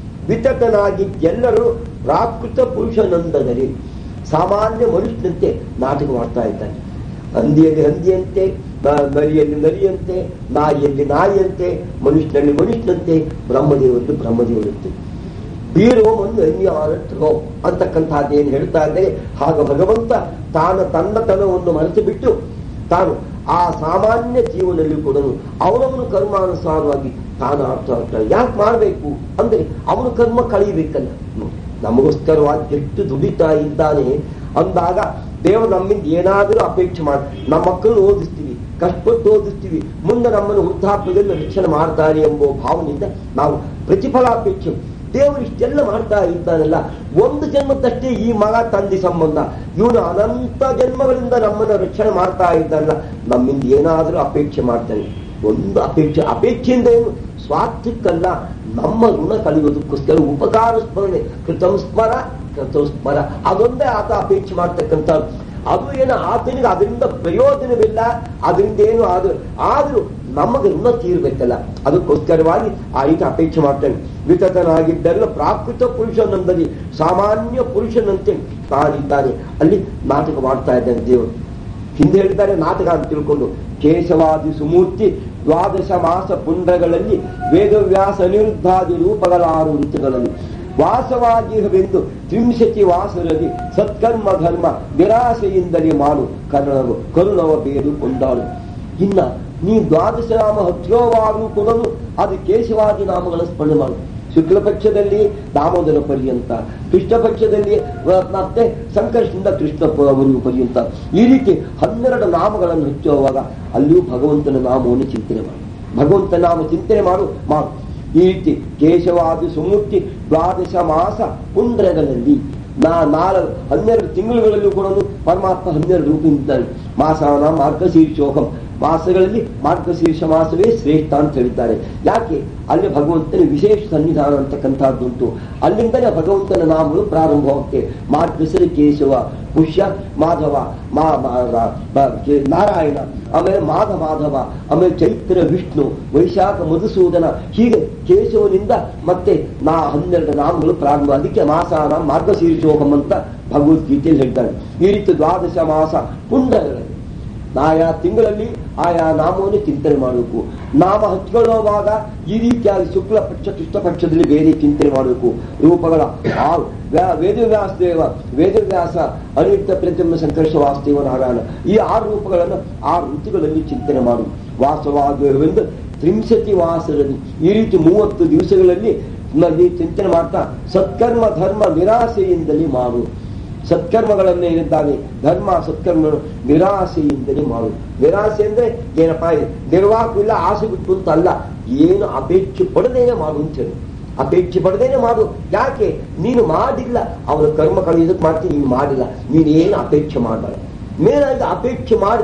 ವಿತತನಾಗಿ ಎಲ್ಲರೂ ಪ್ರಾಕೃತ ಪುರುಷನಂದದಲ್ಲಿ ಸಾಮಾನ್ಯ ಮನುಷ್ಯನಂತೆ ನಾಟಕ ಮಾಡ್ತಾ ಇದ್ದಾನೆ. ಹಂದಿಯಲ್ಲಿ ಹಂದಿಯಂತೆ, ನರಿಯಲ್ಲಿ ನರಿಯಂತೆ, ನಾಯಿಯಲ್ಲಿ ನಾಯಿಯಂತೆ, ಮನುಷ್ಯನಲ್ಲಿ ಮನುಷ್ಯನಂತೆ, ಬ್ರಹ್ಮದೇವರಲ್ಲಿ ಬ್ರಹ್ಮದೇವರಂತೆ. ಬೀರೋಮನ್ನು ಅನ್ಯಾರತ್ರೋ ಅಂತಕ್ಕಂಥದ್ದೇನು ಹೇಳ್ತಾ ಇದ್ದಾರೆ. ಆಗ ಭಗವಂತ ತಾನು ತನ್ನ ತನವನ್ನು ಮರೆತು ಬಿಟ್ಟು ತಾನು ಆ ಸಾಮಾನ್ಯ ಜೀವನದಲ್ಲಿ ಕೂಡ ಅವನವನು ಕರ್ಮಾನುಸಾರವಾಗಿ ತಾನು ಆಡ್ತಾ ಇರ್ತಾನೆ. ಯಾಕೆ ಮಾಡಬೇಕು ಅಂದ್ರೆ ಅವನು ಕರ್ಮ ಕಳೀಬೇಕಲ್ಲ. ನಮಗೋಸ್ಕರವಾಗಿ ಎಷ್ಟು ದುಡಿತಾ ಇದ್ದಾನೆ ಅಂದಾಗ ದೇವರು ನಮ್ಮಿಂದ ಏನಾದರೂ ಅಪೇಕ್ಷೆ ಮಾಡಿ ನಮ್ಮ ಮಕ್ಕಳನ್ನು ಓದಿಸ್ತೀವಿ, ಕಷ್ಟಪಟ್ಟು ಓದಿಸ್ತೀವಿ, ಮುಂದೆ ನಮ್ಮನ್ನು ವೃದ್ಧಾಪ್ಯದಲ್ಲಿ ರಕ್ಷಣೆ ಮಾಡ್ತಾರೆ ಎಂಬ ಭಾವನೆಯಿಂದ ನಾವು ಪ್ರತಿಫಲಾಪೇಕ್ಷೆ. ದೇವರು ಇಷ್ಟೆಲ್ಲ ಮಾಡ್ತಾ ಇದ್ದಾನಲ್ಲ, ಒಂದು ಜನ್ಮದಷ್ಟೇ ಈ ಮಗ ತಂದೆ ಸಂಬಂಧ, ಇವನು ಅನಂತ ಜನ್ಮಗಳಿಂದ ನಮ್ಮನ್ನು ರಕ್ಷಣೆ ಮಾಡ್ತಾ ಇದ್ದಾನಲ್ಲ, ನಮ್ಮಿಂದ ಏನಾದರೂ ಅಪೇಕ್ಷೆ ಮಾಡ್ತಾನೆ. ಒಂದು ಅಪೇಕ್ಷೆ, ಅಪೇಕ್ಷೆಯಿಂದ ಏನು ಸ್ವಾರ್ಥಕ್ಕಲ್ಲ, ನಮ್ಮ ಋಣ ಕಳೆಯೋದಕ್ಕೋಸ್ಕರ ಉಪಕಾರ ಸ್ಮರಣೆ, ಕೃತಂ ಸ್ಮರ ಕೃತಂ ಸ್ಮರ, ಅದೊಂದೇ ಆತ ಅಪೇಕ್ಷೆ ಮಾಡ್ತಕ್ಕಂಥ. ಅದು ಏನು ಆತನಿಗೆ ಅದರಿಂದ ಪ್ರಯೋಜನವಿಲ್ಲ, ಅದರಿಂದ ಏನು ಆದ್ರೂ ಆದ್ರೂ ನಮಗೆ ಋಣ ತೀರ್ಬೇಕಲ್ಲ, ಅದಕ್ಕೋಸ್ಕರವಾಗಿ ಆ ರೀತಿ ಅಪೇಕ್ಷೆ ಮಾಡ್ತಾನೆ. ವಿತತನಾಗಿದ್ದೆಲ್ಲ ಪ್ರಾಕೃತ ಪುರುಷನಂದಲ್ಲಿ ಸಾಮಾನ್ಯ ಪುರುಷನಂತೆ ತಾನಿದ್ದಾನೆ. ಅಲ್ಲಿ ನಾಟಕ ಮಾಡ್ತಾ ಇದ್ದಾನೆ ದೇವರು. ಹಿಂದೆ ಹೇಳಿದ್ದಾರೆ ನಾಟಕ ಅಂತ ತಿಳ್ಕೊಂಡು. ಕೇಶವಾದಿ ಸುಮೂರ್ತಿ ದ್ವಾದಶ ಮಾಸ ಪುಂಡ್ರಗಳಲ್ಲಿ ವೇದವ್ಯಾಸ ಅನಿರುದ್ಧಾದಿ ರೂಪಗಳ ಆರು ಋತುಗಳಲ್ಲಿ ವಾಸವಾಗಿರವೆಂದು ತ್ರಿಂಶತಿ ವಾಸರಲ್ಲಿ ಸತ್ಕರ್ಮ ಧರ್ಮ ನಿರಾಸೆಯಿಂದಲೇ ಮಾಡು ಕರುಣವ ಕರುಣವ ಬೇರು ಕೊಂಡಾಳು. ಇನ್ನ ನೀ ದ್ವಾದಶ ನಾಮ ಹತ್ತಿರವಾಗಲೂ ಕೂಡ ಅದು ಕೇಶವಾದಿ ನಾಮಗಳ ಸ್ಮರಣೆ ಮಾಡು. ಶುಕ್ಲ ಪಕ್ಷದಲ್ಲಿ ದಾಮೋದರ ಪರ್ಯಂತ, ಕೃಷ್ಣ ಪಕ್ಷದಲ್ಲಿ ಮತ್ತೆ ಸಂಕರ್ಷದಿಂದ ಕೃಷ್ಣ ಪರ್ಯಂತ, ಈ ರೀತಿ ಹನ್ನೆರಡು ನಾಮಗಳನ್ನು ಹಚ್ಚುವಾಗ ಅಲ್ಲಿಯೂ ಭಗವಂತನ ನಾಮವನ್ನು ಚಿಂತನೆ ಮಾಡು, ಭಗವಂತನ ನಾಮ ಚಿಂತನೆ ಮಾಡು ಮಾಡು ಈ ರೀತಿ ಕೇಶವಾದಿ ಸುಮೂರ್ತಿ ದ್ವಾದಶ ಮಾಸ ಪುಂಡ್ರಗಳಲ್ಲಿ ನಾ ನಾಲ್ಕು ಹನ್ನೆರಡು ತಿಂಗಳುಗಳಲ್ಲೂ ಕೂಡ ಪರಮಾತ್ಮ ಹನ್ನೆರಡು ರೂಪದಿಂದಾನೆ. ಮಾಸಾನ ಮಾರ್ಗಶೀರ್ಷೋಹಂ, ಮಾಸಗಳಲ್ಲಿ ಮಾರ್ಗಶೀರ್ಷ ಮಾಸವೇ ಶ್ರೇಷ್ಠ ಅಂತ ಹೇಳಿದ್ದಾರೆ. ಯಾಕೆ? ಅಲ್ಲಿ ಭಗವಂತನ ವಿಶೇಷ ಸನ್ನಿಧಾನ ಅಂತಕ್ಕಂಥದ್ದುಂಟು. ಅಲ್ಲಿಂದಲೇ ಭಗವಂತನ ನಾಮಗಳು ಪ್ರಾರಂಭವಾಗುತ್ತೆ. ಮಾರ್ಗಶಿರ ಕೇಶವ, ಪುಷ್ಯ ಮಾಧವ, ಮಾ ನಾರಾಯಣ, ಆಮೇಲೆ ಮಾಧ ಮಾಧವ, ಆಮೇಲೆ ಚೈತ್ರ ವಿಷ್ಣು, ವೈಶಾಖ ಮಧುಸೂದನ, ಹೀಗೆ ಕೇಶವನಿಂದ ಮತ್ತೆ ನಾ ಹನ್ನೆರಡು ನಾಮಗಳು ಪ್ರಾರಂಭ. ಅದಕ್ಕೆ ಮಾಸಾನ ಮಾರ್ಗಶೀರ್ಷೋಹಂ ಅಂತ ಭಗವದ್ಗೀತೆಯಲ್ಲಿ ಹೇಳ್ತಾರೆ. ಈ ರೀತಿ ದ್ವಾದಶ ಮಾಸ ಪುಂಡಗಳಲ್ಲಿ ಆಯಾ ತಿಂಗಳಲ್ಲಿ ಆಯಾ ನಾಮವನ್ನು ಚಿಂತನೆ ಮಾಡಬೇಕು. ನಾಮ ಹಚ್ಕೊಳ್ಳುವಾಗ ಈ ರೀತಿಯಾಗಿ ಶುಕ್ಲ ಪಕ್ಷ ಕೃಷ್ಣ ಪಕ್ಷದಲ್ಲಿ ಬೇರೆ ಚಿಂತನೆ ಮಾಡಬೇಕು. ರೂಪಗಳ ಆರು ವೇದವ್ಯಾಸ ದೇವ, ವೇದವ್ಯಾಸ, ಅನಿರುದ್ಧ ಪ್ರದ್ಯುಮ್ನ ಸಂಕರ್ಷ ವಾಸುದೇವ ನಾರಾಯಣ, ಈ ಆರು ರೂಪಗಳನ್ನು ಆರು ಋತುಗಳಲ್ಲಿ ಚಿಂತನೆ ಮಾಡು. ವಾಸವಾಗುವೆಂದು ತ್ರಿಂಶತಿ ವಾಸರಲ್ಲಿ ಈ ರೀತಿ ಮೂವತ್ತು ದಿವಸಗಳಲ್ಲಿ ಚಿಂತನೆ ಮಾಡ್ತಾ ಸತ್ಕರ್ಮ ಧರ್ಮ ನಿರಾಸೆಯಿಂದಲೇ ಮಾಡು. ಸತ್ಕರ್ಮಗಳನ್ನೇ ಇದ್ದಾವೆ, ಧರ್ಮ ಸತ್ಕರ್ಮ ನಿರಾಸೆಯಿಂದಲೇ ಮಾಡು. ನಿರಾಸೆ ಅಂದ್ರೆ ಏನಪ್ಪ, ನಿರ್ವಾಹ ಇಲ್ಲ, ಆಸೆ ಬಿಟ್ಟು ಅಂತ ಅಲ್ಲ, ಏನು ಅಪೇಕ್ಷೆ ಪಡೆದೇನೆ ಮಾಡು ಅಂತ ಹೇಳಿ. ಅಪೇಕ್ಷೆ ಪಡೆದೇನೆ ಮಾಡು. ಯಾಕೆ? ನೀನು ಮಾಡಿಲ್ಲ, ಅವರ ಕರ್ಮ ಕಳೆಯೋದಕ್ಕೆ ಮಾಡ್ತೀನಿ, ನೀನು ಮಾಡಿಲ್ಲ, ನೀನೇನು ಅಪೇಕ್ಷೆ ಮಾಡಬಾರ. ಮೇಲಾಗಿ ಅಪೇಕ್ಷೆ ಮಾಡಿದಿ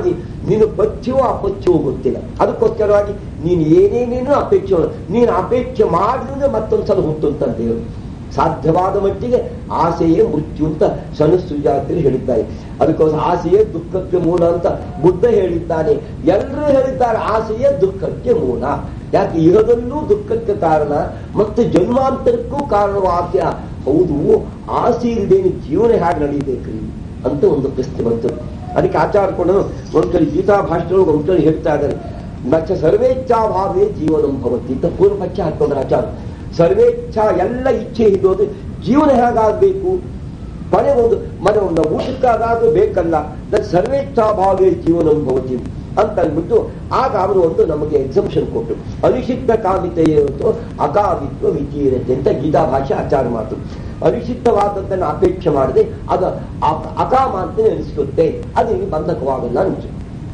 ನೀನು ಪಥ್ಯವೋ ಅಪಥ್ಯವೋ ಗೊತ್ತಿಲ್ಲ. ಅದಕ್ಕೋಸ್ಕರವಾಗಿ ನೀನು ಏನೇನೇನು ಅಪೇಕ್ಷೆ ನೀನು ಅಪೇಕ್ಷೆ ಮಾಡಿದ್ರೆ ಮತ್ತೊಂದ್ಸಲ ಹುಟ್ಟು ಅಂತ ದೇವರು. ಸಾಧ್ಯವಾದ ಮಟ್ಟಿಗೆ ಆಸೆಯೇ ಮೃತ್ಯು ಅಂತ ಸಣ್ಣ ಸುಜಾತರು ಹೇಳಿದ್ದಾರೆ. ಅದಕ್ಕೋಸ್ಕರ ಆಸೆಯೇ ದುಃಖಕ್ಕೆ ಮೂಲ ಅಂತ ಬುದ್ಧ ಹೇಳಿದ್ದಾನೆ. ಎಲ್ಲರೂ ಹೇಳಿದ್ದಾರೆ ಆಸೆಯೇ ದುಃಖಕ್ಕೆ ಮೂಲ. ಯಾಕೆ ಇರೋದಲ್ಲೂ ದುಃಖಕ್ಕೆ ಕಾರಣ ಮತ್ತು ಜನ್ಮಾಂತರಕ್ಕೂ ಕಾರಣವಾಕ್ಯ. ಹೌದು, ಆಸೆ ಇಲ್ಲದೇನು ಜೀವನ ಹೇಗೆ ನಡೀಬೇಕ್ರಿ ಅಂತ ಒಂದು ಪ್ರಶ್ನೆ ಬರ್ತದೆ. ಅದಕ್ಕೆ ಆಚಾರ ಕೊಡೋನು ಒಂದ್ ಕಡೆ ಗೀತಾ ಭಾಷೆಯೊಳಗೆ ಒಂದ್ ಕಡೆ ಹೇಳ್ತಾ ಇದ್ದಾರೆ, ನಚ್ಚ ಸರ್ವೇಚ್ಛಾಭಾವೇ ಜೀವನಂ ಭವತಿ ಅಂತ ಪೂರ್ವ ಪಕ್ಷ ಹಾಕೊಂಡ್ರೆ ಆಚಾರ. ಸರ್ವೇಚ್ಛಾ ಎಲ್ಲ ಇಚ್ಛೆ ಇರೋದು ಜೀವನ ಹೇಗಾಗಬೇಕು, ಮನೆ ಒಂದು ಮನೆ ಒಂದು ಊಟಕ್ಕಾದ್ರೂ ಬೇಕಲ್ಲ, ಸರ್ವೇಚ್ಛಾಭಾವೇ ಜೀವನಂ ಭವತಿ ಅಂತ ಅಂದ್ಬಿಟ್ಟು ಆಗ ಅವರು ಒಂದು ನಮಗೆ ಎಕ್ಸಂಪ್ಷನ್ ಕೊಟ್ಟು ಅನಿಷಿದ್ಧ ಕಾಮಿತೆ ಇರುತ್ತೋ ಅಕಾಮಿತ್ವ ವಿಚೀರತೆ ಅಂತ ಗೀತಾ ಭಾಷೆ ಆಚಾರ ಮಾತು. ಅನಿಷಿದ್ಧವಾದದ್ದನ್ನು ಅಪೇಕ್ಷೆ ಮಾಡದೆ ಅದು ಅಕಾಮ ಅಂತ ಅನಿಸುತ್ತೆ, ಅದು ನಿಮಗೆ ಬಂಧಕವಾಗಲ್ಲ ಅನಿಸು.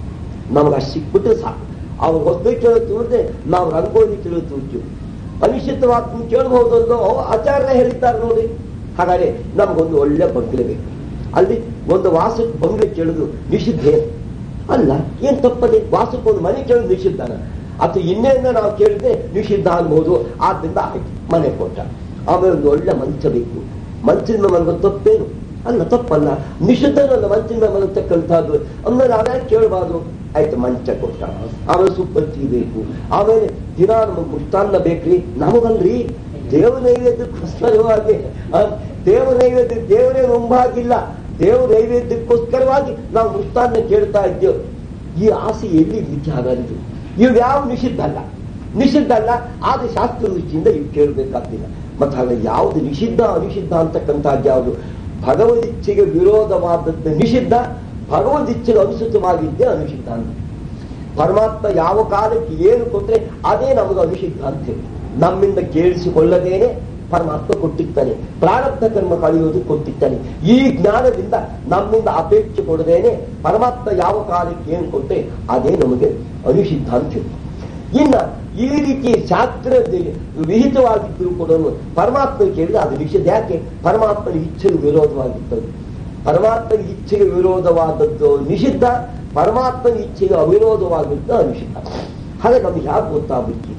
ನಮಗೆ ಅಷ್ಟು ಸಿಕ್ಬಿಟ್ರೆ ಸಾಕು. ಅವ್ರು ಹೊಸದೇ ಕೇಳೋದು ತಿಳಿದ್ರೆ ನಾವು ರಂಗೋಲಿ ತಿಳಿದು ತೂಚು. ಅನಿಶ್ಚಿತವಾದ ಕೇಳಬಹುದಲ್ಲೋ ಆಚಾರ್ಯ ಹೇಳಿದ್ದಾರೆ ನೋಡಿ. ಹಾಗಾದ್ರೆ ನಮಗೊಂದು ಒಳ್ಳೆ ಬಂಗ್ಲೆ ಬೇಕು. ಅಲ್ಲಿ ಒಂದು ವಾಸಕ್ಕೆ ಬಂಗ್ಲೆ ಕೇಳುದು ನಿಷಿದ್ಧ ಅಲ್ಲ, ಏನ್ ತಪ್ಪದೆ? ವಾಸಕ್ಕೊಂದು ಮನೆ ಕೇಳೋದು ನಿಷಿದ್ಧನ ಅಥವಾ ಇನ್ನೇನ ನಾವು ಕೇಳಿದ್ರೆ ನಿಷಿದ್ಧ ಅನ್ಬಹುದು. ಆದ್ರಿಂದ ಆಯ್ತು, ಮನೆ ಕೊಟ್ಟ. ಆಮೇಲೆ ಒಂದು ಒಳ್ಳೆ ಮಂಚ ಬೇಕು. ಮಂಚಿನ ಮಲಗ ತಪ್ಪೇನು ಅಲ್ಲ, ತಪ್ಪಲ್ಲ, ನಿಷಿದ್ಧನಲ್ಲ ಮಂಚಿನ ಮಲಗತಕ್ಕಂಥದ್ದು. ಆಮೇಲೆ ಅದೇ ಕೇಳಬಾರ್ದು, ಆಯ್ತು ಮಂಚ ಕೊಟ್ಟ. ಆಮೇಲೆ ಸುಪ್ಪತ್ತಿ ಬೇಕು. ಆಮೇಲೆ ದಿನ ನಮಗ್ ಮುಷ್ಟಾನ್ನ ಬೇಕ್ರಿ. ನಮಗಲ್ರಿ ದೇವ ನೈವೇದ್ಯಕ್ಕೋಸ್ಕರವಾಗಿ ದೇವ ನೈವೇದ್ಯ ದೇವರೇ ಮುಂಭಾಗಿಲ್ಲ, ದೇವ ನೈವೇದ್ಯಕ್ಕೋಸ್ಕರವಾಗಿ ನಾವು ಮುಷ್ಟಾನ್ನ ಕೇಳ್ತಾ ಇದ್ದೇವೆ. ಈ ಆಸೆ ಎಲ್ಲಿ ಮಿಥ್ಯ ಆಗಲಿದ್ದು? ಇವು ಯಾವ ನಿಷಿದ್ಧ ಅಲ್ಲ, ನಿಷಿದ್ಧ ಅಲ್ಲ, ಆದ್ರೆ ಶಾಸ್ತ್ರ ದೃಷ್ಟಿಯಿಂದ ಇವು ಕೇಳಬೇಕಾಗ್ತಿಲ್ಲ. ಮತ್ತೆ ಹಾಗೆ ಯಾವುದು ನಿಷಿದ್ಧ ಅನಿಷಿದ್ಧ ಅಂತಕ್ಕಂಥದ್ದು ಯಾವುದು? ಭಗವದಿಚ್ಛೆಗೆ ವಿರೋಧವಾದದ್ದು ನಿಷಿದ್ಧ, ಭಗವದಿಚ್ಛೆಗೆ ಅನುಸೃತವಾಗಿದ್ದೇ ಅನಿಷಿದ್ಧ ಅಂತ. ಪರಮಾತ್ಮ ಯಾವ ಕಾಲಕ್ಕೆ ಏನು ಕೊಟ್ಟರೆ ಅದೇ ನಮಗೆ ಅನಿಷಿದ್ಧ ಅಂತ ಹೇಳಿ ನಮ್ಮಿಂದ ಕೇಳಿಸಿಕೊಳ್ಳದೇನೆ ಪರಮಾತ್ಮ ಕೊಟ್ಟಿರ್ತಾನೆ. ಪ್ರಾರಬ್ಧ ಕರ್ಮ ಕಳೆಯೋದು ಕೊಟ್ಟಿರ್ತಾನೆ. ಈ ಜ್ಞಾನದಿಂದ ನಮ್ಮಿಂದ ಅಪೇಕ್ಷೆ ಕೊಡದೇನೆ ಪರಮಾತ್ಮ ಯಾವ ಕಾಲಕ್ಕೆ ಏನು ಕೊಟ್ಟೆ ಅದೇ ನಮಗೆ ಅನಿಷಿದ್ಧ ಅಂತ ಹೇಳಿ. ಇನ್ನ ಈ ರೀತಿ ಶಾಸ್ತ್ರ ವಿಹಿತವಾಗಿದ್ದರೂ ಕೂಡ ಪರಮಾತ್ಮ ಕೇಳಿದ್ರೆ ಅದು ನಿಷಿದ್ಧ. ಯಾಕೆ? ಪರಮಾತ್ಮನ ಇಚ್ಛೆಗೆ ವಿರೋಧವಾಗಿರ್ತದೆ. ಪರಮಾತ್ಮನ ಇಚ್ಛೆಗೆ ವಿರೋಧವಾದದ್ದು ನಿಷಿದ್ಧ, ಪರಮಾತ್ಮನ ಇಚ್ಛೆಗೆ ಅವಿರೋಧವಾಗಿದ್ದ ಅನಿಷಿದ್ಧ. ಹಾಗೆ ನಮ್ಗೆ ಯಾಕೆ ಗೊತ್ತಾಗಬೇಕಿದೆ?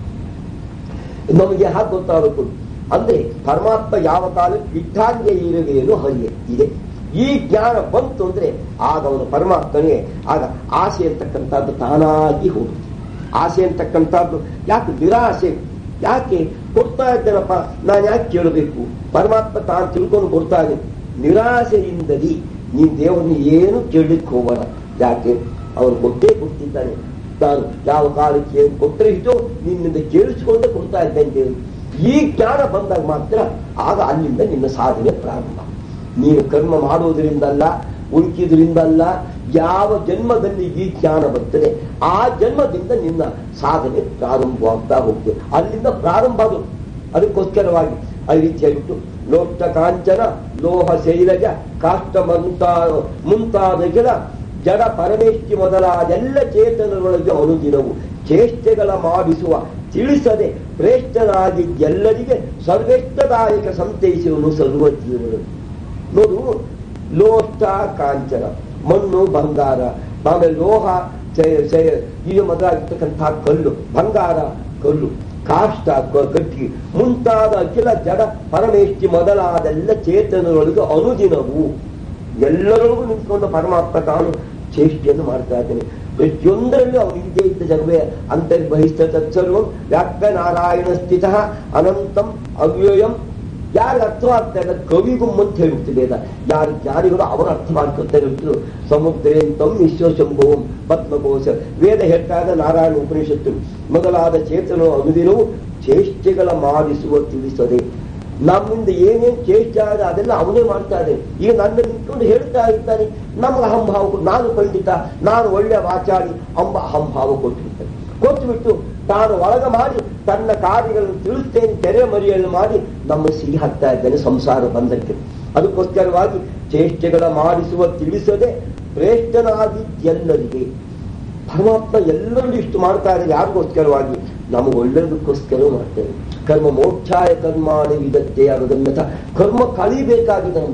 ನಮಗೆ ಯಾಕೆ ಗೊತ್ತಾಗಬೇಕು ಅಂದ್ರೆ ಪರಮಾತ್ಮ ಯಾವ ಕಾಲಕ್ಕೆ ಇಟ್ಟಾಂಗೆ ಇರುವೇನು ಹರಿಯೇ ಇದೆ. ಈ ಜ್ಞಾನ ಬಂತು ಅಂದ್ರೆ ಆಗ ಅವನು ಪರಮಾತ್ಮನಿಗೆ ಆಗ ಆಸೆ ಅಂತಕ್ಕಂಥದ್ದು ತಾನಾಗಿ ಹೋಗುತ್ತೆ. ಆಸೆ ಅಂತಕ್ಕಂಥದ್ದು ಯಾಕೆ? ನಿರಾಸೆ. ಯಾಕೆ ಕೊಡ್ತಾ ಇದ್ದೇನಪ್ಪ, ನಾನು ಯಾಕೆ ಕೇಳಬೇಕು? ಪರಮಾತ್ಮ ತಾನು ತಿಳ್ಕೊಂಡು ಕೊಡ್ತಾ ಇದ್ದೇನೆ. ನಿರಾಸೆಯಿಂದಲೇ ನೀನು ದೇವರನ್ನು ಏನು ಕೇಳಲಿಕ್ಕೆ ಹೋಗೋಣ. ಯಾಕೆ? ಅವನು ಕೊಟ್ಟೇ ಕೊಡ್ತಿದ್ದಾನೆ. ತಾನು ಯಾವ ಕಾಲಕ್ಕೆ ಏನು ಕೊಟ್ಟರೆ ಇಟ್ಟು ನಿನ್ನಿಂದ ಕೇಳಿಸಿಕೊಂಡೇ ಕೊಡ್ತಾ ಇದ್ದೇನೆ ದೇವರು. ಈ ಜ್ಞಾನ ಬಂದಾಗ ಮಾತ್ರ ಆಗ ಅಲ್ಲಿಂದ ನಿನ್ನ ಸಾಧನೆ ಪ್ರಾರಂಭ. ನೀನು ಕರ್ಮ ಮಾಡುವುದರಿಂದಲ್ಲ, ಉಳುಕಿದ್ರಿಂದಲ್ಲ, ಯಾವ ಜನ್ಮದಲ್ಲಿ ಈ ಜ್ಞಾನ ಬರ್ತದೆ ಆ ಜನ್ಮದಿಂದ ನಿನ್ನ ಸಾಧನೆ ಪ್ರಾರಂಭವಾಗ್ತಾ ಹೋಗ್ತದೆ. ಅಲ್ಲಿಂದ ಪ್ರಾರಂಭ ಅದು. ಅದಕ್ಕೋಸ್ಕರವಾಗಿ ಆ ರೀತಿ ಹೇಳ್ಬಿಟ್ಟು ಲೋಟ ಕಾಂಚನ ಲೋಹ ಶೈಲಜ ಕಾಷ್ಟ ಮುಂತಾ ಮುಂತಾದಗಳ ಜಡ ಪರಮೇಷ್ಠಿ ಮೊದಲಾದೆಲ್ಲ ಚೇತನರೊಳಗೆ ಅನುದಿನವು ಚೇಷ್ಟೆಗಳ ಮಾಡಿಸುವ ತಿಳಿಸದೆ ಪ್ರೇಷ್ಠನಾಗಿ ಎಲ್ಲರಿಗೆ ಸರ್ವೇಷ್ಟದಾಯಕ ಸಂತೈಸುವನು ಸರ್ವಜೀವನು. ನೋಡು, ಲೋಷ್ಟ ಕಾಂಚನ ಮಣ್ಣು ಬಂಗಾರ, ಆಮೇಲೆ ಲೋಹ ಇದು ಮೊದಲಾಗಿರ್ತಕ್ಕಂತಹ ಕಲ್ಲು, ಬಂಗಾರ ಕಲ್ಲು, ಕಾಷ್ಟ ಗಟ್ಟಿ ಮುಂತಾದ ಅಖಿಲ ಜಡ ಪರಮೇಷ್ಠಿ ಮೊದಲಾದೆಲ್ಲ ಚೇತನರೊಳಗೆ ಅನುದಿನವು ಎಲ್ಲರೊಳಗೂ ನಿಂತ್ಕೊಂಡು ಪರಮಾತ್ಮ ತಾನು ಚೇಷ್ಟೆಯನ್ನು ಮಾಡ್ತಾ ಇದ್ದಾನೆ. ಪ್ರತಿಯೊಂದರಲ್ಲೂ ಅವನು ಇದ್ದೇ ಇದ್ದ ಜಗವೇ ಅಂತರ್ಬಹಿಷ್ಠ ತತ್ಸರ್ವಂ ವ್ಯಾಪ್ತ ನಾರಾಯಣ ಸ್ಥಿತ ಅನಂತಂ ಅವ್ಯಯಂ. ಯಾರು ಅರ್ಥವಾಗ್ತಾ ಇಲ್ಲ ಕವಿಗುಮ್ ಅಂತ ಹೇಳ್ಬಿಡ್ತಿದೆ ವೇದ. ಯಾರು ಜ್ಞಾನಿಗಳು ಅವರು ಅರ್ಥ ಮಾಡ್ಕೊತಾ ಇರ್ಬಿಟ್ಟು ಸಮುದ್ರೇಂತಂ ವಿಶ್ವಶಂಭುವಂ ಪದ್ಮಕೋಶ ವೇದ ಹೇಳ್ತಾ ಇದ್ದ ನಾರಾಯಣ ಉಪನಿಷತ್ತು ಮೊದಲಾದ ಚೇತನ ಅನುದಿನವು ಚೇಷ್ಟೆಗಳ ಮಾಡಿಸುವ ತಿಳಿಸದೆ. ನಮ್ಮಿಂದ ಏನೇನು ಚೇಷ್ಟೆ ಆದ ಅದೆಲ್ಲ ಅವನೇ ಮಾಡ್ತಾ ಇದ್ದಾನೆ. ಈಗ ನನ್ನ ನಿಂತ್ಕೊಂಡು ಹೇಳ್ತಾ ಇದ್ದಾನೆ. ನಮ್ಗೆ ಅಹಂಭಾವ, ನಾನು ಪಂಡಿತ, ನಾನು ಒಳ್ಳೆ ವಾಚಾರಿ ಅಂಬ ಅಹಂಭಾವ ಕೊಟ್ಟಿರ್ತಾನೆ. ಕೊಟ್ಟುಬಿಟ್ಟು ತಾನು ಒಳಗ ಮಾಡಿ ತನ್ನ ಕಾರ್ಯಗಳನ್ನು ತಿಳಿಸ್ತೇನೆ ತೆರೆ ಮರಿಯನ್ನು ಮಾಡಿ ನಮ್ಮ ಸಿಹಿ ಹಾಕ್ತಾ ಇದ್ದಾನೆ ಸಂಸಾರ ಬಂಧಕ್ಕೆ. ಅದಕ್ಕೋಸ್ಕರವಾಗಿ ಚೇಷ್ಟೆಗಳ ಮಾಡಿಸುವ ತಿಳಿಸದೆ ಪ್ರೇಷ್ಠನಾಗಿ ಎಲ್ಲರಿಗೆ ಪರಮಾತ್ಮ ಎಲ್ಲರಿಗೂ ಇಷ್ಟು ಮಾಡ್ತಾ ಇದ್ದಾರೆ. ಯಾರಿಗೋಸ್ಕರವಾಗಿ? ನಮಗೆ ಒಳ್ಳೆಯದಕ್ಕೋಸ್ಕರ ಮಾಡ್ತೇವೆ. ಕರ್ಮ ಮೋಕ್ಷಾಯ ಕರ್ಮಾಣಿ ವಿದತ್ತೆ ಆಗೋದನ್ನ ಕರ್ಮ ಕಳಿಬೇಕಾಗಿದೆ. ನಮ್ಗೆ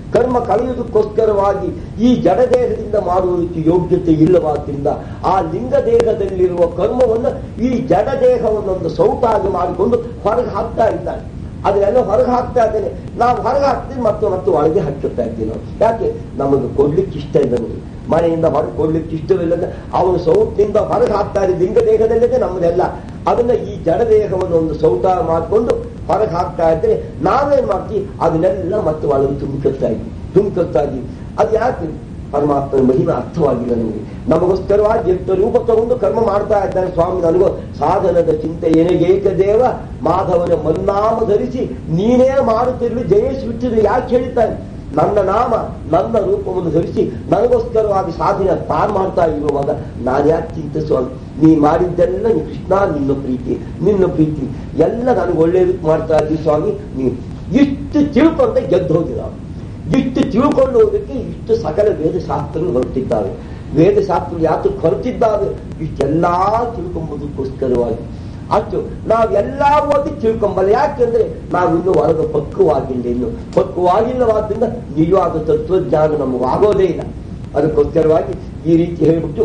ಕರ್ಮ ಕಳೆಯುವುದಕ್ಕೋಸ್ಕರವಾಗಿ ಈ ಜಡದೇಹದಿಂದ ಮಾಡುವುದಕ್ಕೆ ಯೋಗ್ಯತೆ ಇಲ್ಲವಾದ್ದರಿಂದ ಆ ಲಿಂಗ ದೇಹದಲ್ಲಿರುವ ಕರ್ಮವನ್ನು ಈ ಜಡದೇಹವನ್ನೊಂದು ಸೌಟಾಗಿ ಮಾಡಿಕೊಂಡು ಹೊರಗೆ ಹಾಕ್ತಾ ಇದ್ದಾನೆ. ಅದನ್ನೆಲ್ಲ ಹೊರಗೆ ಹಾಕ್ತಾ ಇದ್ದೇನೆ, ನಾವು ಹೊರಗೆ ಹಾಕ್ತೀವಿ ಮತ್ತು ಮತ್ತು ಒಳಗೆ ಹಾಕುತ್ತಾ ಇದ್ದೀವಿ ನಾವು. ಯಾಕೆ? ನಮಗೆ ಕೊಡ್ಲಿಕ್ಕೆ ಇಷ್ಟ ಇಲ್ಲ, ನಮಗೆ ಮನೆಯಿಂದ ಹೊರಗೆ ಕೊಡ್ಲಿಕ್ಕೆ ಇಷ್ಟವಿಲ್ಲದ ಅವನು ಸೌಟಿನಿಂದ ಹೊರಗೆ ಹಾಕ್ತಾ ಇದೆ. ಲಿಂಗ ದೇಹದಲ್ಲಿದೆ ನಮ್ಮದೆಲ್ಲ. ಅದನ್ನ ಈ ಜಡದೇಹವನ್ನು ಒಂದು ಸೌಟ ಮಾಡಿಕೊಂಡು ಹೊರಗೆ ಹಾಕ್ತಾ ಇದ್ರೆ ನಾವೇನ್ ಮಾಡ್ತೀವಿ? ಅದನ್ನೆಲ್ಲ ಮತ್ತೆ ಒಳಗೆ ತುಂಬಿಕೊಳ್ತಾ ಇದ್ವಿ ತುಂಬಿಕೊಳ್ತಾ ಇದ್ವಿ ಅದು ಯಾಕೆ? ಪರಮಾತ್ಮನ ಮಹಿಮೆ ಅರ್ಥವಾಗಿಲ್ಲ ನಮಗೆ. ನಮಗೋಸ್ಕರವಾಗಿ ಎಷ್ಟು ರೂಪ ತಗೊಂಡು ಕರ್ಮ ಮಾಡ್ತಾ ಇದ್ದಾನೆ ಸ್ವಾಮಿ. ನನಗೂ ಸಾಧನದ ಚಿಂತೆ ಏನೇಕ ದೇವ ಮಾಧವನ ಮನ್ನಾಮ ಧರಿಸಿ ನೀನೇ ಮಾಡುತ್ತಿರಲಿ ಜಯಿಸಿಬಿಟ್ಟಿದ್ರು. ಯಾಕೆ ಹೇಳ್ತಾನೆ? ನನ್ನ ನಾಮ ನನ್ನ ರೂಪವನ್ನು ಧರಿಸಿ ನನಗೋಸ್ಕರವಾಗಿ ಸಾಧನೆ ತಾನು ಮಾಡ್ತಾ ಇರುವಾಗ ನಾನು ಯಾಕೆ ಚಿಂತೆ ಸ್ವಾಮಿ? ನೀ ಮಾಡಿದ್ದೆಲ್ಲ ನೀ ಕೃಷ್ಣ, ನಿನ್ನ ಪ್ರೀತಿ ನಿನ್ನ ಪ್ರೀತಿ ಎಲ್ಲ ನನಗೆ ಒಳ್ಳೆಯದಕ್ಕೆ ಮಾಡ್ತಾ ಇದ್ದೀವಿ ಸ್ವಾಮಿ. ನೀವು ಇಷ್ಟು ತಿಳ್ಕೊಂಡ ಗೆದ್ದು ಹೋಗಿಲ್ಲ. ಇಷ್ಟು ತಿಳ್ಕೊಂಡು ಹೋದಕ್ಕೆ ಇಷ್ಟು ಸಕಲ ವೇದಶಾಸ್ತ್ರಗಳು ಹೊರಟಿದ್ದಾವೆ. ವೇದಶಾಸ್ತ್ರಗಳು ಯಾತಕ್ಕೆ ಹೊರಟಿದ್ದಾವೆ? ಇಷ್ಟೆಲ್ಲಾ ತಿಳ್ಕೊಂಬುದಕ್ಕೋಸ್ಕರವಾಗಿ. ಅಷ್ಟು ನಾವೆಲ್ಲ ಓದಿ ತಿಳ್ಕೊಂಬಲ್ಲ. ಯಾಕೆಂದ್ರೆ ನಾವು ಇನ್ನೂ ಒಳಗೆ ಪಕ್ವವಾಗಿಲ್ಲ. ಇನ್ನು ಪಕ್ವವಾಗಿಲ್ಲವಾದ್ರಿಂದ ನಿಜವಾದ ತತ್ವಜ್ಞಾನ ನಮಗಾಗೋದೇ ಇಲ್ಲ. ಅದಕ್ಕೋಸ್ಕರವಾಗಿ ಈ ರೀತಿ ಹೇಳಿಬಿಟ್ಟು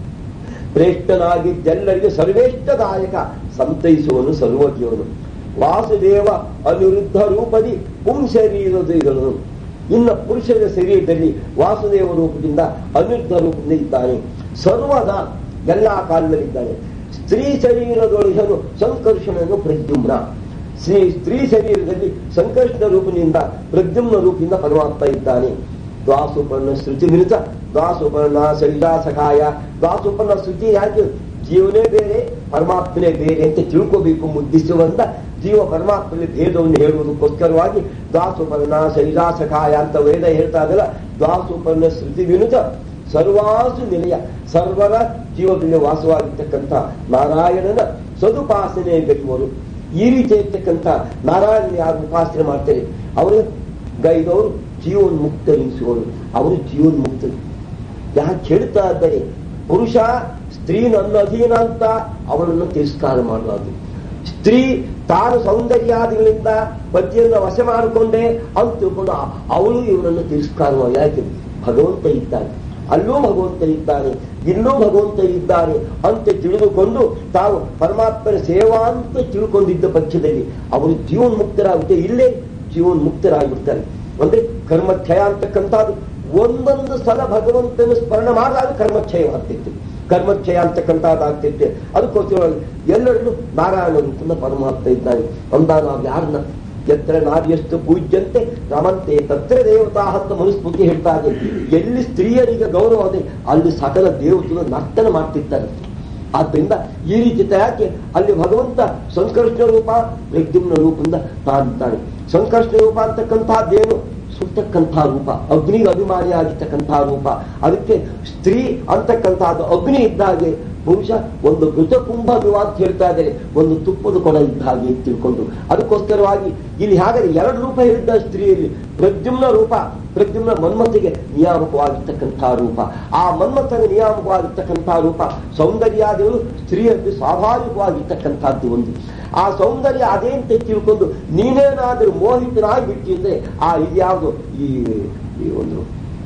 ಶ್ರೇಷ್ಠನಾಗಿದ್ದೆಲ್ಲರಿಗೆ ಸರ್ವೇಷ್ಟದಾಯಕ ಸಂತೈಸುವನು ಸರ್ವಜ್ಞವನು ವಾಸುದೇವ ಅನಿರುದ್ಧ ರೂಪದಿ ಪುಂಶರೀರದನು. ಇನ್ನು ಪುರುಷರ ಶರೀರದಲ್ಲಿ ವಾಸುದೇವ ರೂಪದಿಂದ ಅನಿರುದ್ಧ ರೂಪದಿಂದ ಇದ್ದಾನೆ. ಸರ್ವದ ಎಲ್ಲಾ ಕಾಲದಲ್ಲಿದ್ದಾನೆ. ಸ್ತ್ರೀ ಶರೀರದೊಳಗನು ಸಂಕರ್ಷಣನು ಪ್ರದ್ಯುಮ್ನ. ಸ್ತ್ರೀ ಸ್ತ್ರೀ ಶರೀರದಲ್ಲಿ ಸಂಕರ್ಷಣ ರೂಪದಿಂದ ಪ್ರದ್ಯುಮ್ನ ರೂಪದಿಂದ ಪರಮಾತ್ಮ ಇದ್ದಾನೆ. ದ್ವಾಸುಪರ್ಣ ಶ್ರುತಿ ವಿರುತ ದ್ವಾಸುಪರ್ಣ ಶರೀರ ಸಖಾಯ. ದ್ವಾಸುಪರ್ಣ ಶ್ರುತಿ ಯಾಕೆ? ಜೀವನೇ ಬೇರೆ ಪರಮಾತ್ಮನೇ ಬೇರೆ ಅಂತ ತಿಳ್ಕೋಬೇಕು ಮುದ್ದಿಸುವಂತ ಜೀವ ಪರಮಾತ್ಮನಲ್ಲಿ ಭೇದವನ್ನು ಹೇಳುವುದಕ್ಕೋಸ್ಕರವಾಗಿ ದ್ವಾಸುಪರ್ಣ ಶರೀರ ಸಖಾಯ ಅಂತ ವೇದ ಹೇಳ್ತಾ ಇದಲ್ಲ. ದ್ವಾಸುಪರ್ಣ ಶ್ರುತಿ ವಿನುತ ಸರ್ವಾಸು ನಿಲಯ, ಸರ್ವರ ಜೀವದಲ್ಲಿ ವಾಸವಾಗಿರ್ತಕ್ಕಂಥ ನಾರಾಯಣನ ಸದುಪಾಸನೆ ಗೈವರು. ಈ ರೀತಿ ಇರ್ತಕ್ಕಂಥ ನಾರಾಯಣನ ಯಾರು ಉಪಾಸನೆ ಮಾಡ್ತಾರೆ ಅವರು ಗೈದವರು ಜೀವನ್ಮುಕ್ತರಿಸುವರು. ಅವರು ಜೀವನ್ಮುಕ್ತರು. ಯಾಕೆ ಹೇಳ್ತಾ ಇದ್ದಾರೆ? ಪುರುಷ ಸ್ತ್ರೀ ನನ್ನ ಅಧೀನ ಅಂತ ಅವಳನ್ನು ತಿರಸ್ಕಾರ ಮಾಡಬಾರದು. ಸ್ತ್ರೀ ತಾನು ಸೌಂದರ್ಯಾದಿಗಳಿಂದ ಪತಿಯನ್ನು ವಶ ಮಾಡಿಕೊಂಡೆ ಅಂತ ತಿಳ್ಕೊಂಡು ಅವಳು ಇವರನ್ನು ತಿರಸ್ಕಾರ ಮಾಡಿ. ಯಾಕೆ? ಭಗವಂತ ಇದ್ದಾನೆ, ಅಲ್ಲೂ ಭಗವಂತ ಇದ್ದಾನೆ, ಇಲ್ಲೂ ಭಗವಂತ ಇದ್ದಾನೆ ಅಂತ ತಿಳಿದುಕೊಂಡು ತಾವು ಪರಮಾತ್ಮನ ಸೇವಾ ಅಂತ ತಿಳ್ಕೊಂಡಿದ್ದ ಪಕ್ಷದಲ್ಲಿ ಅವರು ಜೀವನ್ಮುಕ್ತರಾಗುತ್ತೆ. ಇಲ್ಲೇ ಜೀವನ್ಮುಕ್ತರಾಗಿರ್ತಾರೆ. ಅಂದ್ರೆ ಕರ್ಮಕ್ಷಯ ಅಂತಕ್ಕಂಥದ್ದು ಒಂದೊಂದು ಸಲ ಭಗವಂತನ ಸ್ಮರಣ ಮಾಡಿದಾಗ ಕರ್ಮಕ್ಷಯವಾಗ್ತಿತ್ತು, ಕರ್ಮಕ್ಷಯ ಅಂತಕ್ಕಂಥದ್ದಾಗ್ತಿತ್ತು. ಅದಕ್ಕೋಸ್ಕರ ಎಲ್ಲರಲ್ಲೂ ನಾರಾಯಣ ರೂಪದಿಂದ ಪರಮಾತ್ಮ ಇದ್ದಾನೆ. ಅಂದ ನಾವು ಯಾರನ್ನ ಎತ್ತರ ನಾರ್ಯಷ್ಟು ಪೂಜ್ಯಂತೆ ರಮಂತೆ ತತ್ರ ದೇವತಾ ಅಂತ ಮನುಸ್ಮೃತಿ ಹೇಳ್ತಾ ಇದೆ. ಎಲ್ಲಿ ಸ್ತ್ರೀಯರಿಗೆ ಗೌರವ ಇದೆ ಅಲ್ಲಿ ಸಕಲ ದೇವತೆಗಳು ನರ್ತನ ಮಾಡ್ತಿರ್ತಾರೆ. ಆದ್ದರಿಂದ ಈ ರೀತಿ ಯಾಕೆ ಅಲ್ಲಿ ಭಗವಂತ ಸಂಕರ್ಷಣ ರೂಪ ಪ್ರದ್ಯುಮ್ನ ರೂಪದಿಂದ ತಾನಿದ್ದಾನೆ. ಸಂಕರ್ಷಣ ರೂಪ ಅಂತಕ್ಕಂಥದ್ದೇನು? ಸುತ್ತಕ್ಕಂಥ ರೂಪ, ಅಗ್ನಿಗೆ ಅಭಿಮಾನಿ ಆಗಿರ್ತಕ್ಕಂಥ ರೂಪ. ಅದಕ್ಕೆ ಸ್ತ್ರೀ ಅಂತಕ್ಕಂಥದ್ದು ಅಗ್ನಿ ಇದ್ದಾಗೆ, ಪುರುಷ ಒಂದು ಘೃತಕುಂಭ ವಿವಾದ ಹೇಳ್ತಾ ಇದ್ದಾರೆ, ಒಂದು ತುಪ್ಪದ ಕೊಡ ಇದ್ದ ಹಾಗೆ ತಿಳ್ಕೊಂಡು. ಅದಕ್ಕೋಸ್ಕರವಾಗಿ ಇಲ್ಲಿ ಹಾಗಾದ್ರೆ ಎರಡು ರೂಪ ಹೇಳಿದ್ದ ಸ್ತ್ರೀಯಲ್ಲಿ. ಪ್ರದ್ಯುಮ್ನ ರೂಪ, ಪ್ರದ್ಯುಮ್ನ ಮನ್ಮಥಿಗೆ ನಿಯಾಮಕವಾಗಿರ್ತಕ್ಕಂಥ ರೂಪ. ಆ ಮನ್ಮಥನ ನಿಯಾಮಕವಾಗಿರ್ತಕ್ಕಂಥ ರೂಪ ಸೌಂದರ್ಯಾದಿಗಳು ಸ್ತ್ರೀಯಲ್ಲಿ ಸ್ವಾಭಾವಿಕವಾಗಿರ್ತಕ್ಕಂಥದ್ದು ಒಂದು. ಆ ಸೌಂದರ್ಯ ಅದೇ ಅಂತ ತಿಳ್ಕೊಂಡು ನೀನೇನಾದರೂ ಮೋಹಿತನಾಗಿ ಬಿಟ್ಟಿದ್ರೆ ಆ ಇದ್ಯಾವುದು ಈ ಒಂದು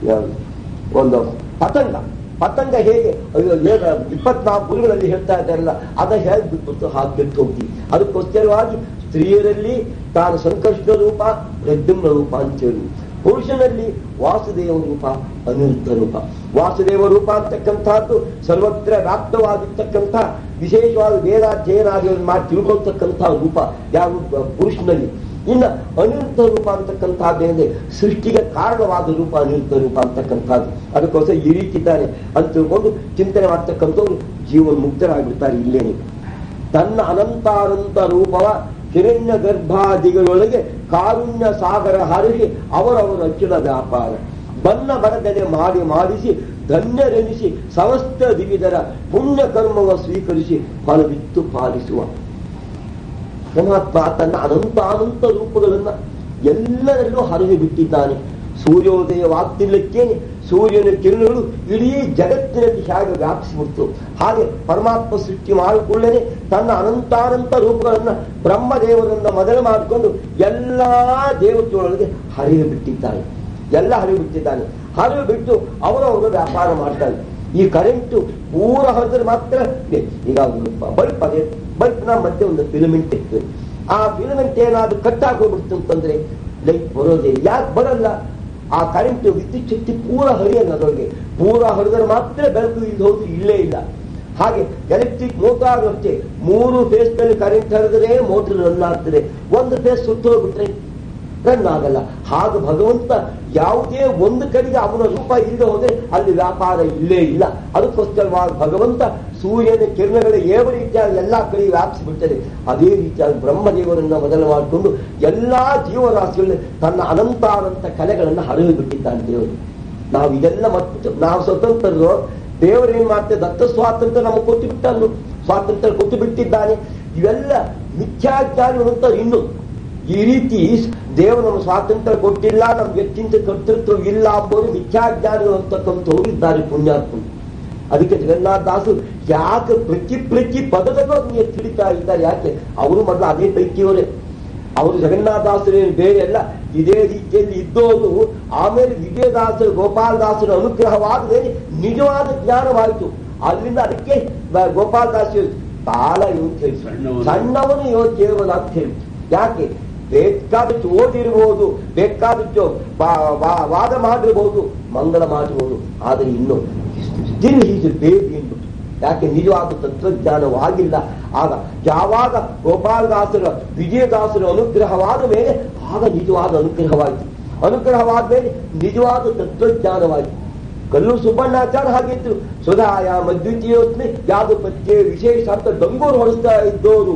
ಒಂದು ಪತಂಗ ಪತಂಗ ಹೇಗೆ ಇಪ್ಪತ್ನಾಲ್ಕು ಗುರುಗಳಲ್ಲಿ ಹೇಳ್ತಾ ಇದ್ದಾರಲ್ಲ, ಅದ ಹೇಗೆ ಬಿಟ್ಟು ಹಾಗೆ ಬಿಟ್ಟು ಹೋಗ್ತೀವಿ. ಅದಕ್ಕೋಸ್ಕರವಾಗಿ ಸ್ತ್ರೀಯರಲ್ಲಿ ತಾನು ಸಂಕರ್ಷಣ ರೂಪ ಪ್ರದ್ಯುಮ್ನ ರೂಪ ಅಂತೇಳಿ, ಪುರುಷನಲ್ಲಿ ವಾಸುದೇವ ರೂಪ ಅನಿರುದ್ಧ ರೂಪ. ವಾಸುದೇವ ರೂಪ ಅಂತಕ್ಕಂಥದ್ದು ಸರ್ವತ್ರ ವ್ಯಾಪ್ತವಾಗಿರ್ತಕ್ಕಂಥ ವಿಶೇಷವಾದ ವೇದಾಧ್ಯಯನಾದಿಗಳನ್ನು ಮಾಡಿ ತಿಳ್ಕೊಳ್ತಕ್ಕಂಥ ರೂಪ ಯಾವ ಪುರುಷನಲ್ಲಿ. ಇನ್ನು ಅನಿರುದ್ಧ ರೂಪ ಅಂತಕ್ಕಂಥದ್ದೇನೆ ಸೃಷ್ಟಿಗೆ ಕಾರಣವಾದ ರೂಪ ಅನಿರುದ್ಧ ರೂಪ ಅಂತಕ್ಕಂಥದ್ದು. ಅದಕ್ಕೋಸ್ಕರ ಈ ರೀತಿ ಇದ್ದಾನೆ ಅಂತ ತಿಳ್ಕೊಂಡು ಚಿಂತನೆ ಮಾಡ್ತಕ್ಕಂಥವ್ರು ಜೀವನ್ ಮುಕ್ತರಾಗಿರ್ತಾರೆ. ಇಲ್ಲೇನೆ ತನ್ನ ಅನಂತಾನಂತ ರೂಪವ ಹಿರಣ್ಯ ಗರ್ಭಾದಿಗಳೊಳಗೆ ಕಾರುಣ್ಯ ಸಾಗರ ಹರಿಸಿ ಅವರವರ ಅಖಿಲ ವ್ಯಾಪಾರ ಬನ್ನ ಬರದನೆ ಮಾಡಿ ಮಾಡಿಸಿ ಧನ್ಯರೆನಿಸಿ ಸಮಸ್ತ ದಿವಿದರ ಪುಣ್ಯ ಕರ್ಮವ ಸ್ವೀಕರಿಸಿ ಫಲವಿತ್ತು ಪಾಲಿಸುವ ಪರಮಾತ್ಮ ತನ್ನ ಅನಂತಾನಂತ ರೂಪಗಳನ್ನ ಎಲ್ಲರಲ್ಲೂ ಹರಿದು ಬಿಟ್ಟಿದ್ದಾನೆ. ಸೂರ್ಯೋದಯವಾಗ್ತಿಲ್ಲಕ್ಕೇನೆ ಸೂರ್ಯನ ಕಿರಣಗಳು ಇಡೀ ಜಗತ್ತಿನಲ್ಲಿ ಹೇಗೆ ವ್ಯಾಪಿಸಿಬಿಡ್ತು ಹಾಗೆ ಪರಮಾತ್ಮ ಸೃಷ್ಟಿ ಮಾಡಿಕೊಳ್ಳೇನೆ ತನ್ನ ಅನಂತಾನಂತ ರೂಪಗಳನ್ನ ಬ್ರಹ್ಮದೇವರನ್ನ ಮೊದಲು ಮಾಡಿಕೊಂಡು ಎಲ್ಲಾ ದೇವತೆಗಳೊಳಗೆ ಹರಿದು ಬಿಟ್ಟಿದ್ದಾನೆ. ಎಲ್ಲ ಹರಿವು ಬಿಟ್ಟಿದ್ದಾನೆ. ಹರಿವು ಬಿಟ್ಟು ಅವರವರು ವ್ಯಾಪಾರ ಮಾಡ್ತಾರೆ. ಈ ಕರೆಂಟು ಪೂರ ಹರಿದ್ರೆ ಮಾತ್ರ ಇದೆ. ಈಗ ಬಲ್ಪ್ ಅದೇ ಬಲ್ಪ್ನ ಮಧ್ಯೆ ಒಂದು ಫಿಲಮೆಂಟ್ ಇತ್ತು. ಆ ಫಿಲಮೆಂಟ್ ಏನಾದ್ರು ಕಟ್ಟಾಗಿ ಹೋಗ್ಬಿಡ್ತು ಅಂತಂದ್ರೆ ಲೈಟ್ ಬರೋದೇ. ಯಾಕೆ ಬರಲ್ಲ? ಆ ಕರೆಂಟ್ ವಿದ್ಯುತ್ ಶಕ್ತಿ ಪೂರ ಹರಿಯಲ್ಲ ಅದರೊಳಗೆ. ಪೂರ ಹರಿದ್ರೆ ಮಾತ್ರ ಬೆಳಕು ಇಲ್ಲಿ ಹೋದ್ರು ಇಲ್ಲೇ ಇಲ್ಲ. ಹಾಗೆ ಎಲೆಕ್ಟ್ರಿಕ್ ಮೋಟಾರ್ ಅಷ್ಟೇ, ಮೂರು ಫೇಸ್ ನಲ್ಲಿ ಕರೆಂಟ್ ಹರಿದ್ರೆ ಮೋಟರ್ ರನ್ ಆಗ್ತದೆ. ಒಂದು ಫೇಸ್ ಸುಟ್ಟು ಹೋಗ್ಬಿಟ್ರೆ ರನ್ ಆಗಲ್ಲ. ಹಾಗೆ ಭಗವಂತ ಯಾವುದೇ ಒಂದು ಕಡೆಗೆ ಅವನ ರೂಪ ಇಲ್ಲದೆ ಹೋದ್ರೆ ಅಲ್ಲಿ ವ್ಯಾಪಾರ ಇಲ್ಲೇ ಇಲ್ಲ. ಅದಕ್ಕೋಸ್ಕರವಾಗಿ ಭಗವಂತ ಸೂರ್ಯನ ಕಿರಣಗಳ ಯಾವ ರೀತಿಯಾಗಿ ಎಲ್ಲಾ ಕಡೆ ವ್ಯಾಪಿಸಿಬಿಡ್ತದೆ. ಅದೇ ರೀತಿಯಾಗಿ ಬ್ರಹ್ಮದೇವರನ್ನ ಮೊದಲು ಮಾಡಿಕೊಂಡು ಎಲ್ಲಾ ಜೀವರಾಶಿಗಳಲ್ಲಿ ತನ್ನ ಅನಂತ ಅನಂತ ಕಲೆಗಳನ್ನು ಹರಿದು ಬಿಟ್ಟಿದ್ದಾನೆ ದೇವರು. ನಾವು ಇದೆಲ್ಲ ಮತ್ತು ನಾವು ಸ್ವತಂತ್ರರು. ದೇವರೇನ್ ಮಾಡ್ತೇವೆ? ದತ್ತ ಸ್ವಾತಂತ್ರ್ಯ ನಮಗೆ ಕೊಟ್ಟು ಬಿಟ್ಟನ್ನು ಸ್ವಾತಂತ್ರ್ಯ ಕೊಟ್ಟು ಬಿಟ್ಟಿದ್ದಾನೆ. ಇವೆಲ್ಲ ಮಿಥ್ಯಾಜ್ಞಾನಿ ಅಂತ ಇನ್ನು ಈ ರೀತಿ ದೇವರು ನಮ್ಮ ಸ್ವಾತಂತ್ರ್ಯ ಕೊಟ್ಟಿಲ್ಲ, ನಮ್ಗೆ ಹೆಚ್ಚಿನ ಕರ್ತೃತ್ವ ಇಲ್ಲ ಅಂಬೋದು ಮಿಥ್ಯಾಜ್ಞಾನಿಗಳು ಅಂತಕ್ಕಂಥವ್ರು ಇದ್ದಾರೆ ಪುಣ್ಯಾತ್ಮ. ಅದಕ್ಕೆ ಜಗನ್ನಾಥ ದಾಸರು ಯಾಕೆ ಪ್ರತಿ ಪ್ರತಿ ಪದದಲ್ಲೂ ಅದನ್ನ ತಿಳಿತಾ ಇದ್ದಾರೆ. ಯಾಕೆ? ಅವರು ಮೊದಲು ಅದೇ ಪೈಕಿಯವರೇ. ಅವರು ಜಗನ್ನಾಥ ದಾಸರೇನು ಬೇರೆ ಅಲ್ಲ, ಇದೇ ರೀತಿಯಲ್ಲಿ ಇದ್ದೋದು. ಆಮೇಲೆ ವಿಜಯದಾಸರು ಗೋಪಾಲದಾಸರ ಅನುಗ್ರಹವಾದ ಮೇಲೆ ನಿಜವಾದ ಜ್ಞಾನವಾಯಿತು. ಅಲ್ಲಿಂದ ಅದಕ್ಕೆ ಗೋಪಾಲದಾಸ ಬಾಲ ಅಂತ ಹೇಳಿ, ಸಣ್ಣವನು ಯೋ ದೇವನ ಅಂತ ಹೇಳಿ. ಯಾಕೆ? ಬೇಕಾದಷ್ಟು ಓದಿರ್ಬೋದು, ಬೇಕಾದಷ್ಟು ವಾದ ಮಾಡಿರ್ಬೋದು, ಮಂಗಳ ಮಾಡಿರ್ಬೋದು, ಆದರೆ ಇನ್ನು ಸ್ಟಿಲ್ ಹೀಗೆ ಬೇಬಿ ಎಂದ್ಬಿಟ್ಟು. ಯಾಕೆ? ನಿಜವಾದ ತತ್ವಜ್ಞಾನವಾಗಿಲ್ಲ. ಆಗ ಯಾವಾಗ ಗೋಪಾಲದಾಸರ ವಿಜಯದಾಸರ ಅನುಗ್ರಹವಾದ ಮೇಲೆ ಆಗ ನಿಜವಾದ ಅನುಗ್ರಹವಾಯಿತು. ಅನುಗ್ರಹವಾದ ಮೇಲೆ ನಿಜವಾದ ತತ್ವಜ್ಞಾನವಾಯಿತು. ಕಲ್ಲು ಸುಬ್ಬಣ್ಣಾಚಾರ್ಯ ಹಾಗಿದ್ರು. ಸುಧಾಯ ಮದ್ವಿತೀಯೋತ್ಮೆ ಯಾವುದು ಪದ್ಯ ವಿಶೇಷ ಅಂತ ಡಂಗೂರು ಹೊಡಿಸ್ತಾ ಇದ್ದವರು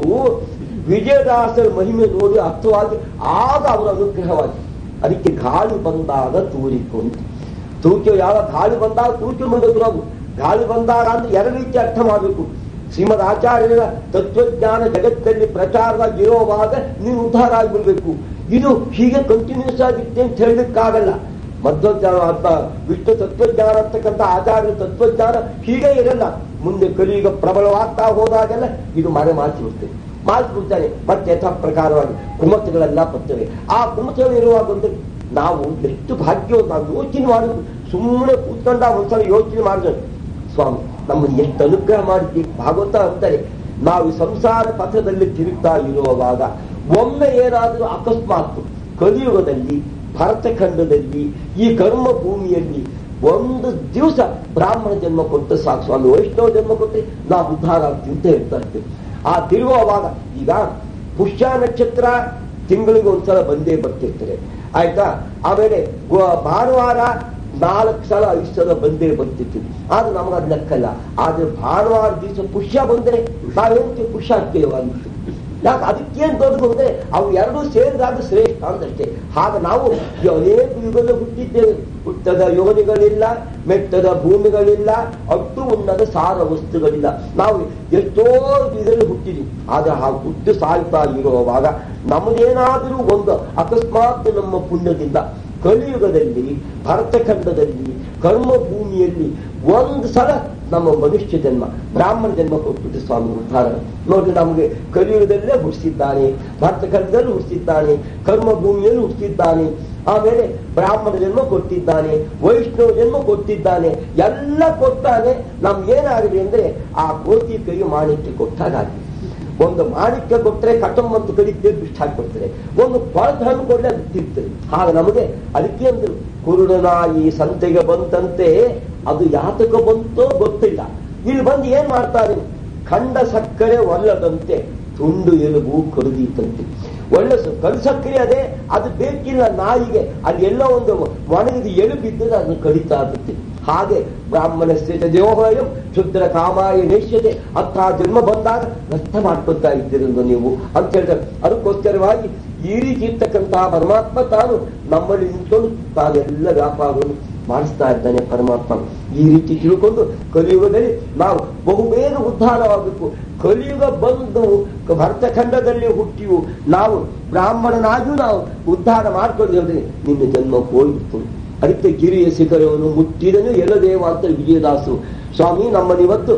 ವಿಜಯದಾಸರ ಮಹಿಮೆ ನೋಡಿ ಅರ್ಥವಾಗಿ ಆಗ ಅವರ ಅನುಗ್ರಹವಾಗಿ. ಅದಕ್ಕೆ ಗಾಳಿ ಬಂದಾಗ ತೂರಿಕೊಂಡು ತೂಕ ಯಾವ ಗಾಳಿ ಬಂದಾಗ ತೂರಿಕೊಂಡು ನಾವು ಗಾಳಿ ಬಂದಾಗ ಅಂದ್ರೆ ಎರಡು ರೀತಿ ಅರ್ಥ ಮಾಡಬೇಕು. ಶ್ರೀಮದ್ ಆಚಾರ್ಯರ ತತ್ವಜ್ಞಾನ ಜಗತ್ತಲ್ಲಿ ಪ್ರಚಾರವಾಗಿ ಇರುವಾಗ ನೀವು ಉದ್ಧಾರ ಆಗಿಬಿಡ್ಬೇಕು. ಇದು ಹೀಗೆ ಕಂಟಿನ್ಯೂಸ್ ಆಗಿತ್ತೆ ಅಂತ ಹೇಳಲಿಕ್ಕಾಗಲ್ಲ. ಮಧ್ವಜ್ಞಾನ ಅಂತ ವಿಷ್ಣು ತತ್ವಜ್ಞಾನ ಅಂತಕ್ಕಂಥ ಆಚಾರ್ಯ ತತ್ವಜ್ಞಾನ ಹೀಗೆ ಇರಲ್ಲ. ಮುಂದೆ ಕಲಿಯುಗ ಪ್ರಬಲವಾಗ್ತಾ ಹೋದಾಗೆಲ್ಲ ಇದು ಮರೆ ಮಾಚಿ ಬಿಡ್ತೇವೆ ಮಾಡಿಬಿಡ್ತಾನೆ. ಮತ್ತೆ ಯಥಾ ಪ್ರಕಾರವಾಗಿ ಕುಮತಗಳೆಲ್ಲ ಬರ್ತವೆ. ಆ ಕುಮತಗಳು ಇರುವಾಗ ಒಂದು ನಾವು ಎಷ್ಟು ಭಾಗ್ಯ ನಾವು ಯೋಚನೆ ಮಾಡುದು. ಸುಮ್ಮನೆ ಕೂತ್ಕೊಂಡ ಒಂದ್ಸಲ ಯೋಚನೆ ಮಾಡಿದ್ರೆ ಸ್ವಾಮಿ ನಮ್ಮನ್ನು ಎಷ್ಟು ಅನುಗ್ರಹ ಮಾಡಿದ್ವಿ. ಭಾಗವತ ಅಂತಾರೆ, ನಾವು ಸಂಸಾರ ಪಥದಲ್ಲಿ ತಿರುಗ್ತಾ ಇರುವಾಗ ಒಮ್ಮೆ ಏನಾದರೂ ಅಕಸ್ಮಾತ್ ಕಲಿಯುಗದಲ್ಲಿ ಭರತಖಂಡದಲ್ಲಿ ಈ ಕರ್ಮ ಭೂಮಿಯಲ್ಲಿ ಒಂದು ದಿವಸ ಬ್ರಾಹ್ಮಣ ಜನ್ಮ ಕೊಟ್ಟು ಸಾಕು ಸ್ವಾಮಿ, ವೈಷ್ಣವ ಜನ್ಮ ಕೊಟ್ಟರೆ ನಾವು ಉದ್ಧಾರ ಆಗ್ತೀವಿ ಅಂತ ಹೇಳ್ತಾ ಇರ್ತೇವೆ. ಆ ತಿರುಗುವಾಗ ಈಗ ಪುಷ್ಯ ನಕ್ಷತ್ರ ತಿಂಗಳಿಗೆ ಒಂದ್ಸಲ ಬಂದೇ ಬರ್ತಿರ್ತಾರೆ, ಆಯ್ತಾ. ಆಮೇಲೆ ಭಾನುವಾರ ನಾಲ್ಕು ಸಲ ಐದು ಸಲ ಬಂದೇ ಬರ್ತಿರ್ತೀವಿ. ಆದ್ರೆ ನಮ್ಗೆ ಅದು ಲೆಕ್ಕಲ್ಲ. ಆದ್ರೆ ಭಾನುವಾರ ದಿವಸ ಪುಷ್ಯ ಬಂದ್ರೆ ನಾವೇನು ಪುಷ್ಯ ಆಗ್ತೇವೆ. ಯಾಕೆ? ಅದಕ್ಕೇನು ದೊಡ್ಡದು ಅಂದ್ರೆ ಅವು ಎರಡೂ ಸೇರಿದಾಗ ಶ್ರೇಷ್ಠ ಅಂತಷ್ಟೇ. ಹಾಗೆ ನಾವು ಅನೇಕ ಯುಗದ ಹುಟ್ಟಿದ್ದೇವೆ. ಹುಟ್ಟದ ಯೋನಿಗಳಿಲ್ಲ, ಮೆಟ್ಟದ ಭೂಮಿಗಳಿಲ್ಲ, ಅಟ್ಟು ಉನ್ನದ ಸಾರ ವಸ್ತುಗಳಿಲ್ಲ. ನಾವು ಎಷ್ಟೋ ಇದರಲ್ಲಿ ಹುಟ್ಟಿದ್ವಿ. ಆದ್ರೆ ಆ ಹುಟ್ಟು ಸಾಯ್ತಾ ಇರುವಾಗ ನಮ್ಮದೇನಾದರೂ ಒಂದು ಅಕಸ್ಮಾತ್ ನಮ್ಮ ಪುಣ್ಯದಿಂದ ಕಲಿಯುಗದಲ್ಲಿ ಭರತಖಂಡದಲ್ಲಿ ಕರ್ಮ ಭೂಮಿಯಲ್ಲಿ ಒಂದು ಸಲ ನಮ್ಮ ಮನುಷ್ಯ ಜನ್ಮ ಬ್ರಾಹ್ಮಣ ಜನ್ಮ ಕೊಟ್ಬಿಟ್ಟು ಸ್ವಾಮಿ ಉದ್ಧಾರ ನೋಡಿ. ನಮಗೆ ಕಲಿಯುಗದಲ್ಲೇ ಹುಟ್ಟಿಸಿದ್ದಾನೆ, ಭರತಖಂಡದಲ್ಲಿ ಹುಟ್ಟಿಸಿದ್ದಾನೆ, ಕರ್ಮ ಭೂಮಿಯಲ್ಲಿ ಹುಟ್ಟಿಸಿದ್ದಾನೆ, ಆಮೇಲೆ ಬ್ರಾಹ್ಮಣ ಜನ್ಮ ಕೊಟ್ಟಿದ್ದಾನೆ, ವೈಷ್ಣವ ಜನ್ಮ ಕೊಟ್ಟಿದ್ದಾನೆ, ಎಲ್ಲ ಕೊಟ್ಟಾನೆ. ನಮ್ಗೇನಾಗಿದೆ ಅಂದ್ರೆ ಆ ಕೋತಿ ಕೈಗೆ ಮಾಣಿಕ್ಯ ಕೊಟ್ಟಾಗಿದೆ. ಒಂದು ಮಾಣಿಕ್ಯ ಕೊಟ್ಟರೆ ಕಟಂಬ ಅಂತ ಕಡಿತೇವೆ ಬಿಟ್ಟು ಹಾಕಿಕೊಡ್ತಾರೆ. ಒಂದು ಕೊಳತ ಹಣ್ಣು ಕೊಡಲೆ ಅದು ತಿಂತಾರೆ. ಹಾಗೆ ನಮಗೆ ಅದಕ್ಕೆ ಅಂದ್ರು ಕುರುಡನಾಯಿ ಸಂತೆಗೆ ಬಂತಂತೆ, ಅದು ಯಾತಕ ಬಂತೋ ಗೊತ್ತಿಲ್ಲ. ಇಲ್ಲಿ ಬಂದು ಏನ್ ಮಾಡ್ತಾರೆ? ಖಂಡ ಸಕ್ಕರೆ ಒಲ್ಲದಂತೆ ತುಂಡು ಎಲುಬು ಕರುದೀತಂತೆ. ಒಳ್ಳೆ ಕಲ್ ಸಕ್ಕರೆ ಅದೇ, ಅದು ಬೇಕಿಲ್ಲ ನಾಯಿಗೆ. ಅಲ್ಲಿ ಎಲ್ಲೋ ಒಂದು ಒಣಗಿದ ಎಲುಬಿದ್ದರೆ ಅದನ್ನು ಕಡಿತಾ ಇರುತ್ತೆ. ಹಾಗೆ ಬ್ರಾಹ್ಮಣಸ್ಯ ದೇವೋಹಯಂ ಶುದ್ರ ಕಾಮಾಯ ನೇಷ್ಯತೆ ಅಂಥ ಜನ್ಮ ಬಂದಾಗ ನಷ್ಟ ಮಾಡ್ಕೊತಾ ಇದ್ದೀರಂದು ನೀವು ಅಂತ ಹೇಳ್ತಾರೆ. ಅದಕ್ಕೋಸ್ಕರವಾಗಿ ಈ ರೀತಿ ಇರ್ತಕ್ಕಂತಹ ಪರಮಾತ್ಮ ತಾನು ನಮ್ಮಲ್ಲಿ ನಿಂತ್ಕೊಂಡು ತಾನೆಲ್ಲ ವ್ಯಾಪಾರವನ್ನು ಮಾಡಿಸ್ತಾ ಇದ್ದಾನೆ ಪರಮಾತ್ಮ. ಈ ರೀತಿ ತಿಳ್ಕೊಂಡು ಕಲಿಯುಗದಲ್ಲಿ ನಾವು ಬಹುಬೇಗ ಉದ್ಧಾರವಾಗಬೇಕು. ಕಲಿಯುಗ ಬಂದು ಭರತಖಂಡದಲ್ಲಿ ಹುಟ್ಟಿಯು ನಾವು ಬ್ರಾಹ್ಮಣನಾಗಿಯೂ ನಾವು ಉದ್ಧಾರ ಮಾಡ್ಕೊಂಡು ಹೇಳಿದ್ರೆ ನಿನ್ನ ಜನ್ಮ ಹೋಗ್ಬಿಟ್ಟು. ಅದಕ್ಕೆ ಗಿರಿಯ ಶಿಖರವನ್ನು ಮುಟ್ಟಿದನು ಎಲ್ಲ ದೇವ ಅಂತ ವಿಜಯದಾಸರು ಸ್ವಾಮಿ ನಮ್ಮನ್ನಿವತ್ತು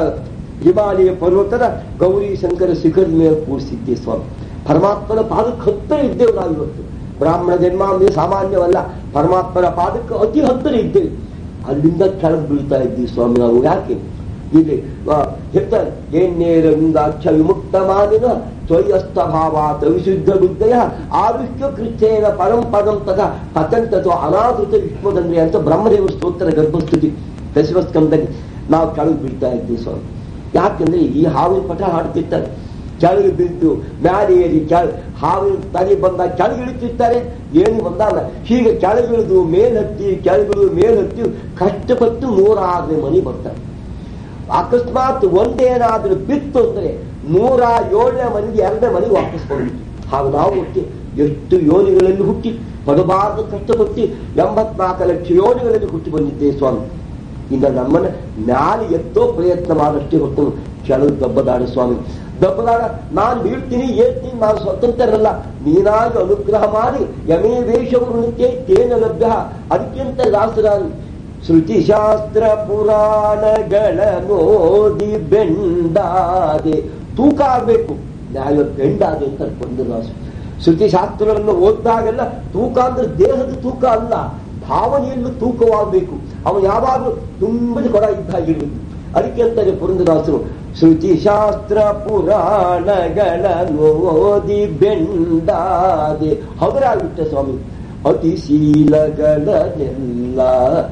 ಹಿಮಾಲಯ ಪರ್ವತದ ಗೌರಿ ಶಂಕರ ಶಿಖರದ ಮೇಲೆ ಕೂರಿಸಿದ್ದೆ ಸ್ವಾಮಿ. ಪರಮಾತ್ಮನ ಪಾದಕ್ಕೆ ಹತ್ತಿರ ಇದ್ದೇವೆ ನಾವಿವತ್ತು. ಬ್ರಾಹ್ಮಣ ಜನ್ಮ ಅಂದ್ರೆ ಸಾಮಾನ್ಯವಲ್ಲ. ಪರಮಾತ್ಮನ ಪಾದಕ್ಕೆ ಅತಿ ಹತ್ತಿರ ಇದ್ದೇವೆ. ಅಲ್ಲಿಂದ ಕೆಳಗೆ ಬೀಳ್ತಾ ಇದ್ದೀವಿ ಸ್ವಾಮಿ ನಾವು. ಯಾಕೆ ಇಲ್ಲಿ ಹೇಳ್ತಾರೆ, ಏನೇರಂದಾಕ್ಷ ವಿಮುಕ್ತ ಮಾನಿನ ತ್ವಯಸ್ಥ ಭಾವಾತ್ ವಿಶುದ್ಧ ಬುದ್ಧಯ ಆವಿಷ್ಯ ಕೃತ್ಯೇನ ಪರಂ ಪದಂ ತಗ ಪತಂತತ್ವ ಅನಾದೃತ ವಿಶ್ವದಂದ್ರೆ ಅಂತ ಬ್ರಹ್ಮದೇವರ ಸ್ತೋತ್ರ ಗರ್ಭಸ್ತುತಿ ದಶಮಸ್ಕಂದಲ್ಲಿ ನಾವು ಕೆಳಗೆ ಬೀಳ್ತಾ ಇದ್ದೀವಿ ಸ್ವಾಮಿ. ಯಾಕೆಂದ್ರೆ ಈ ಹಾವಿನ ಪಟ ಹಾಡ್ತಿರ್ತಾರೆ, ಕೆಳಗೆ ಬಿದ್ದು ಮ್ಯಾಲೆ ಏರಿ ಕೆಳ ಹಾವಿನ ತಲೆ ಬಂದಾಗ ಕೆಳಗಿಳಿತಿರ್ತಾರೆ, ಏನು ಬಂದಾಗ ಹೀಗೆ ಕೆಳಗಿಳಿದು ಮೇಲತ್ತಿ ಕೆಳಗಿಳಿದು ಮೇಲತ್ತಿ ಕಷ್ಟಪಟ್ಟು ನೂರಾರು ಮನೆ ಬರ್ತಾರೆ. ಅಕಸ್ಮಾತ್ ಒಂದೇನಾದ್ರೂ ಬಿತ್ತು ಅಂದ್ರೆ ನೂರ ಏಳನೇ ಮನೆಗೆ ಎರಡನೇ ಮನೆಗೆ ವಾಪಸ್ ಬಂದ್ಬಿಟ್ಟು. ಹಾಗೂ ನಾವು ಹುಟ್ಟಿ ಎಷ್ಟು ಯೋನಿಗಳಲ್ಲಿ ಹುಟ್ಟಿ ಪಡಬಾರದು ಕಷ್ಟಪಟ್ಟು ಎಂಬತ್ನಾಲ್ಕು ಲಕ್ಷ ಯೋನಿಗಳಲ್ಲಿ ಹುಟ್ಟಿ ಬಂದಿದ್ದೇವೆ ಸ್ವಾಮಿ. ಈಗ ನಮ್ಮನ್ನ ಮ್ಯಾಲೆ ಎತ್ತೋ ಪ್ರಯತ್ನ ಮಾಡಷ್ಟೇ ಹೊತ್ತು ಕೆಳಗೆ ದಬ್ಬದಾಡ ಸ್ವಾಮಿ. ದಬ್ಬದಾಡ ನಾನು ಬೀಳ್ತೀನಿ ಏಳ್ತೀನಿ, ನಾನು ಸ್ವತಂತ್ರರಲ್ಲ, ನೀನಾಗಿ ಅನುಗ್ರಹ ಮಾಡಿ ಯಮೇ ವೇಷವೃತ್ಯ ತೇನ ಲಭ್ಯ. ಅದಕ್ಕಿಂತ ದಾಸರಾನು ಶ್ರುತಿಶಾಸ್ತ್ರ ಪುರಾಣಗಳ ನೋಡಿ ಬೆಂಡಾದೆ. ತೂಕ ಆಗ್ಬೇಕು, ನ್ಯಾಯ ಬೆಂಡಾದೆ ಅಂತ ಅನ್ಕೊಂಡು ದಾಸು. ಶ್ರುತಿಶಾಸ್ತ್ರಗಳನ್ನು ಓದಿದಾಗೆಲ್ಲ ತೂಕ ಅಂದ್ರೆ ದೇಹದ ತೂಕ ಅಲ್ಲ, ಭಾವನೆಯನ್ನು ತೂಕವಾಗಬೇಕು. ಅವನು ಯಾವಾಗಲೂ ತುಂಬದ ಕೊಡ ಇದ್ದಾಗಿರ್ಬೇಕು. ಅದಕ್ಕೆ ಅಂತಾರೆ ಪುರಂದರದಾಸರು, ಶ್ರುತಿಶಾಸ್ತ್ರ ಪುರಾಣಗಳನ್ನು ಓದಿ ಬೆಂಡಾದೆ. ಹಗರಾಗಿಬಿಟ್ಟೆ ಸ್ವಾಮಿ. ಅತಿಶೀಲಗಳನ್ನೆಲ್ಲ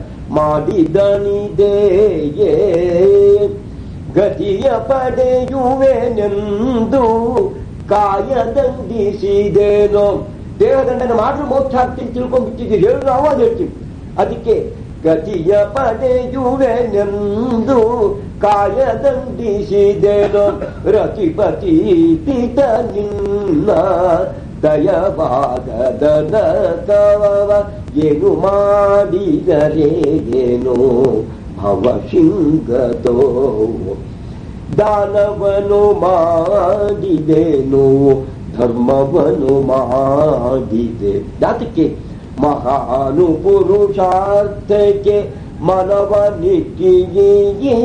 ಮಾಡಿದನಿದೆಯೇ ಗತಿಯ ಪಡೆಯುವೆನೆಂದು ಕಾಯದಂಡಿಸಿದೇನೋ. ದೇಹದಂಡನೆ ಮಾಡಿದ್ರೆ ಮೋಕ್ಷ ಆಗ್ತೀನಿ ತಿಳ್ಕೊಂಡ್ಬಿಟ್ಟಿದ್ದೀವಿ, ಹೇಳಿದ್ರು ಅವಾಗ ಹೇಳ್ತೀವಿ. ಅದಕ್ಕೆ ಗತಿಯ ಪಡೆಯುವೆನೆಂದು ಕಾಯದಂಡಿಸಿದೇನೋ ರತಿಪತಿ ಪಿತ ನಿನ್ನ ದಯವಾಗದ ಕವವ ಏನು ಮಾಡಿದರೇನು ಭವಶಿಂಗತೋ. ದಾನವನು ಮಾಡಿದೇನು ಧರ್ಮವನು ಮಾಡಿದೆ. ಯಾತಕ್ಕೆ? ಮಹಾನು ಪುರುಷಾರ್ಥಕ್ಕೆ ಮನವನಿಟ್ಟಿಯೇ.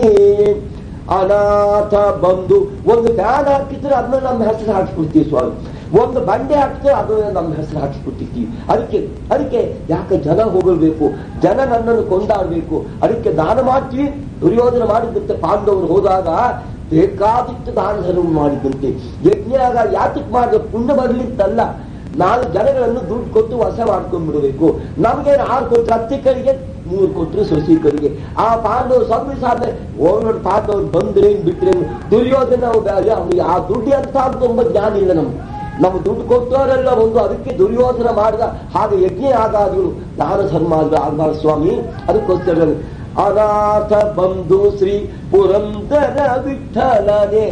ಅನಾಥ ಬಂದು ಒಂದು ಫ್ಯಾನ್ ಹಾಕಿದ್ರೆ ಅದನ್ನ ನಮ್ಮ ಹೆಸರು ಹಾಕಿಸ್ಬಿಡ್ತೀವಿ ಸ್ವಾಮಿ, ಒಂದು ಬಂಡೆ ಹಾಕಿದ್ರೆ ಅದನ್ನ ನಮ್ಮ ಹೆಸರು ಹಾಕಿಸ್ಬಿಟ್ಟಿರ್ತೀವಿ. ಅದಕ್ಕೆ ಅದಕ್ಕೆ ಯಾಕೆ ಜನ ಹೋಗಬೇಕು, ಜನ ನನ್ನನ್ನು ಕೊಂಡಾಡಬೇಕು, ಅದಕ್ಕೆ ದಾನ ಮಾಡ್ತೀವಿ. ದುರ್ಯೋಧನ ಮಾಡಿದಂತೆ ಪಾಂಡವರು ಹೋದಾಗ ಬೇಕಾದಿಷ್ಟು ದಾನ ಧರ್ಮ ಮಾಡಿದಂತೆ. ಯಜ್ಞ ಆಗ ಯಾತಕ್ಕೆ ಮಾಡಿದ ಪುಣ್ಯ ಬರಲಿಂತಲ್ಲ, ನಾಲ್ಕು ಜನಗಳನ್ನು ದುಡ್ಡು ಕೊಟ್ಟು ವಶ ಮಾಡ್ಕೊಂಡ್ಬಿಡ್ಬೇಕು. ನಮ್ಗೇನು ಆರು ಕೊಟ್ಟರು ಅತ್ತಿಕರಿಗೆ, ಮೂರು ಕೊಟ್ಟರು ಸೊಸಿಕರಿಗೆ. ಆ ಪಾಂಡವರು ಸಬ್ಮಿಸ್ ಆದ್ರೆ ಓವರ್ ಪಾಂಡವ್ರು ಬಂದ್ರೇನು ಬಿಟ್ರೇನು. ದುರ್ಯೋಧನ ಅವ್ರಿಗೆ ಆ ದುಡ್ಡು ಅಂತ ತುಂಬ ಜ್ಞಾನ ಇಲ್ಲ ನಮ್ಗೆ. ನಮ್ಮ ದುಡ್ಡು ಕೊಟ್ಟವರೆಲ್ಲ ಒಂದು, ಅದಕ್ಕೆ ದುರ್ಯೋಧನ ಮಾಡಿದ ಹಾಗೆ ಯಜ್ಞ ಆಗಾದ್ರು ದಾನ ಧರ್ಮ ಆದ್ರೆ ಆಗ್ಬಾರ್ದು ಸ್ವಾಮಿ. ಅದಕ್ಕೋಸ್ಕರ ಅನಾಥ ಬಂಧು ಶ್ರೀ ಪುರಂದರ ವಿಠಲನೆ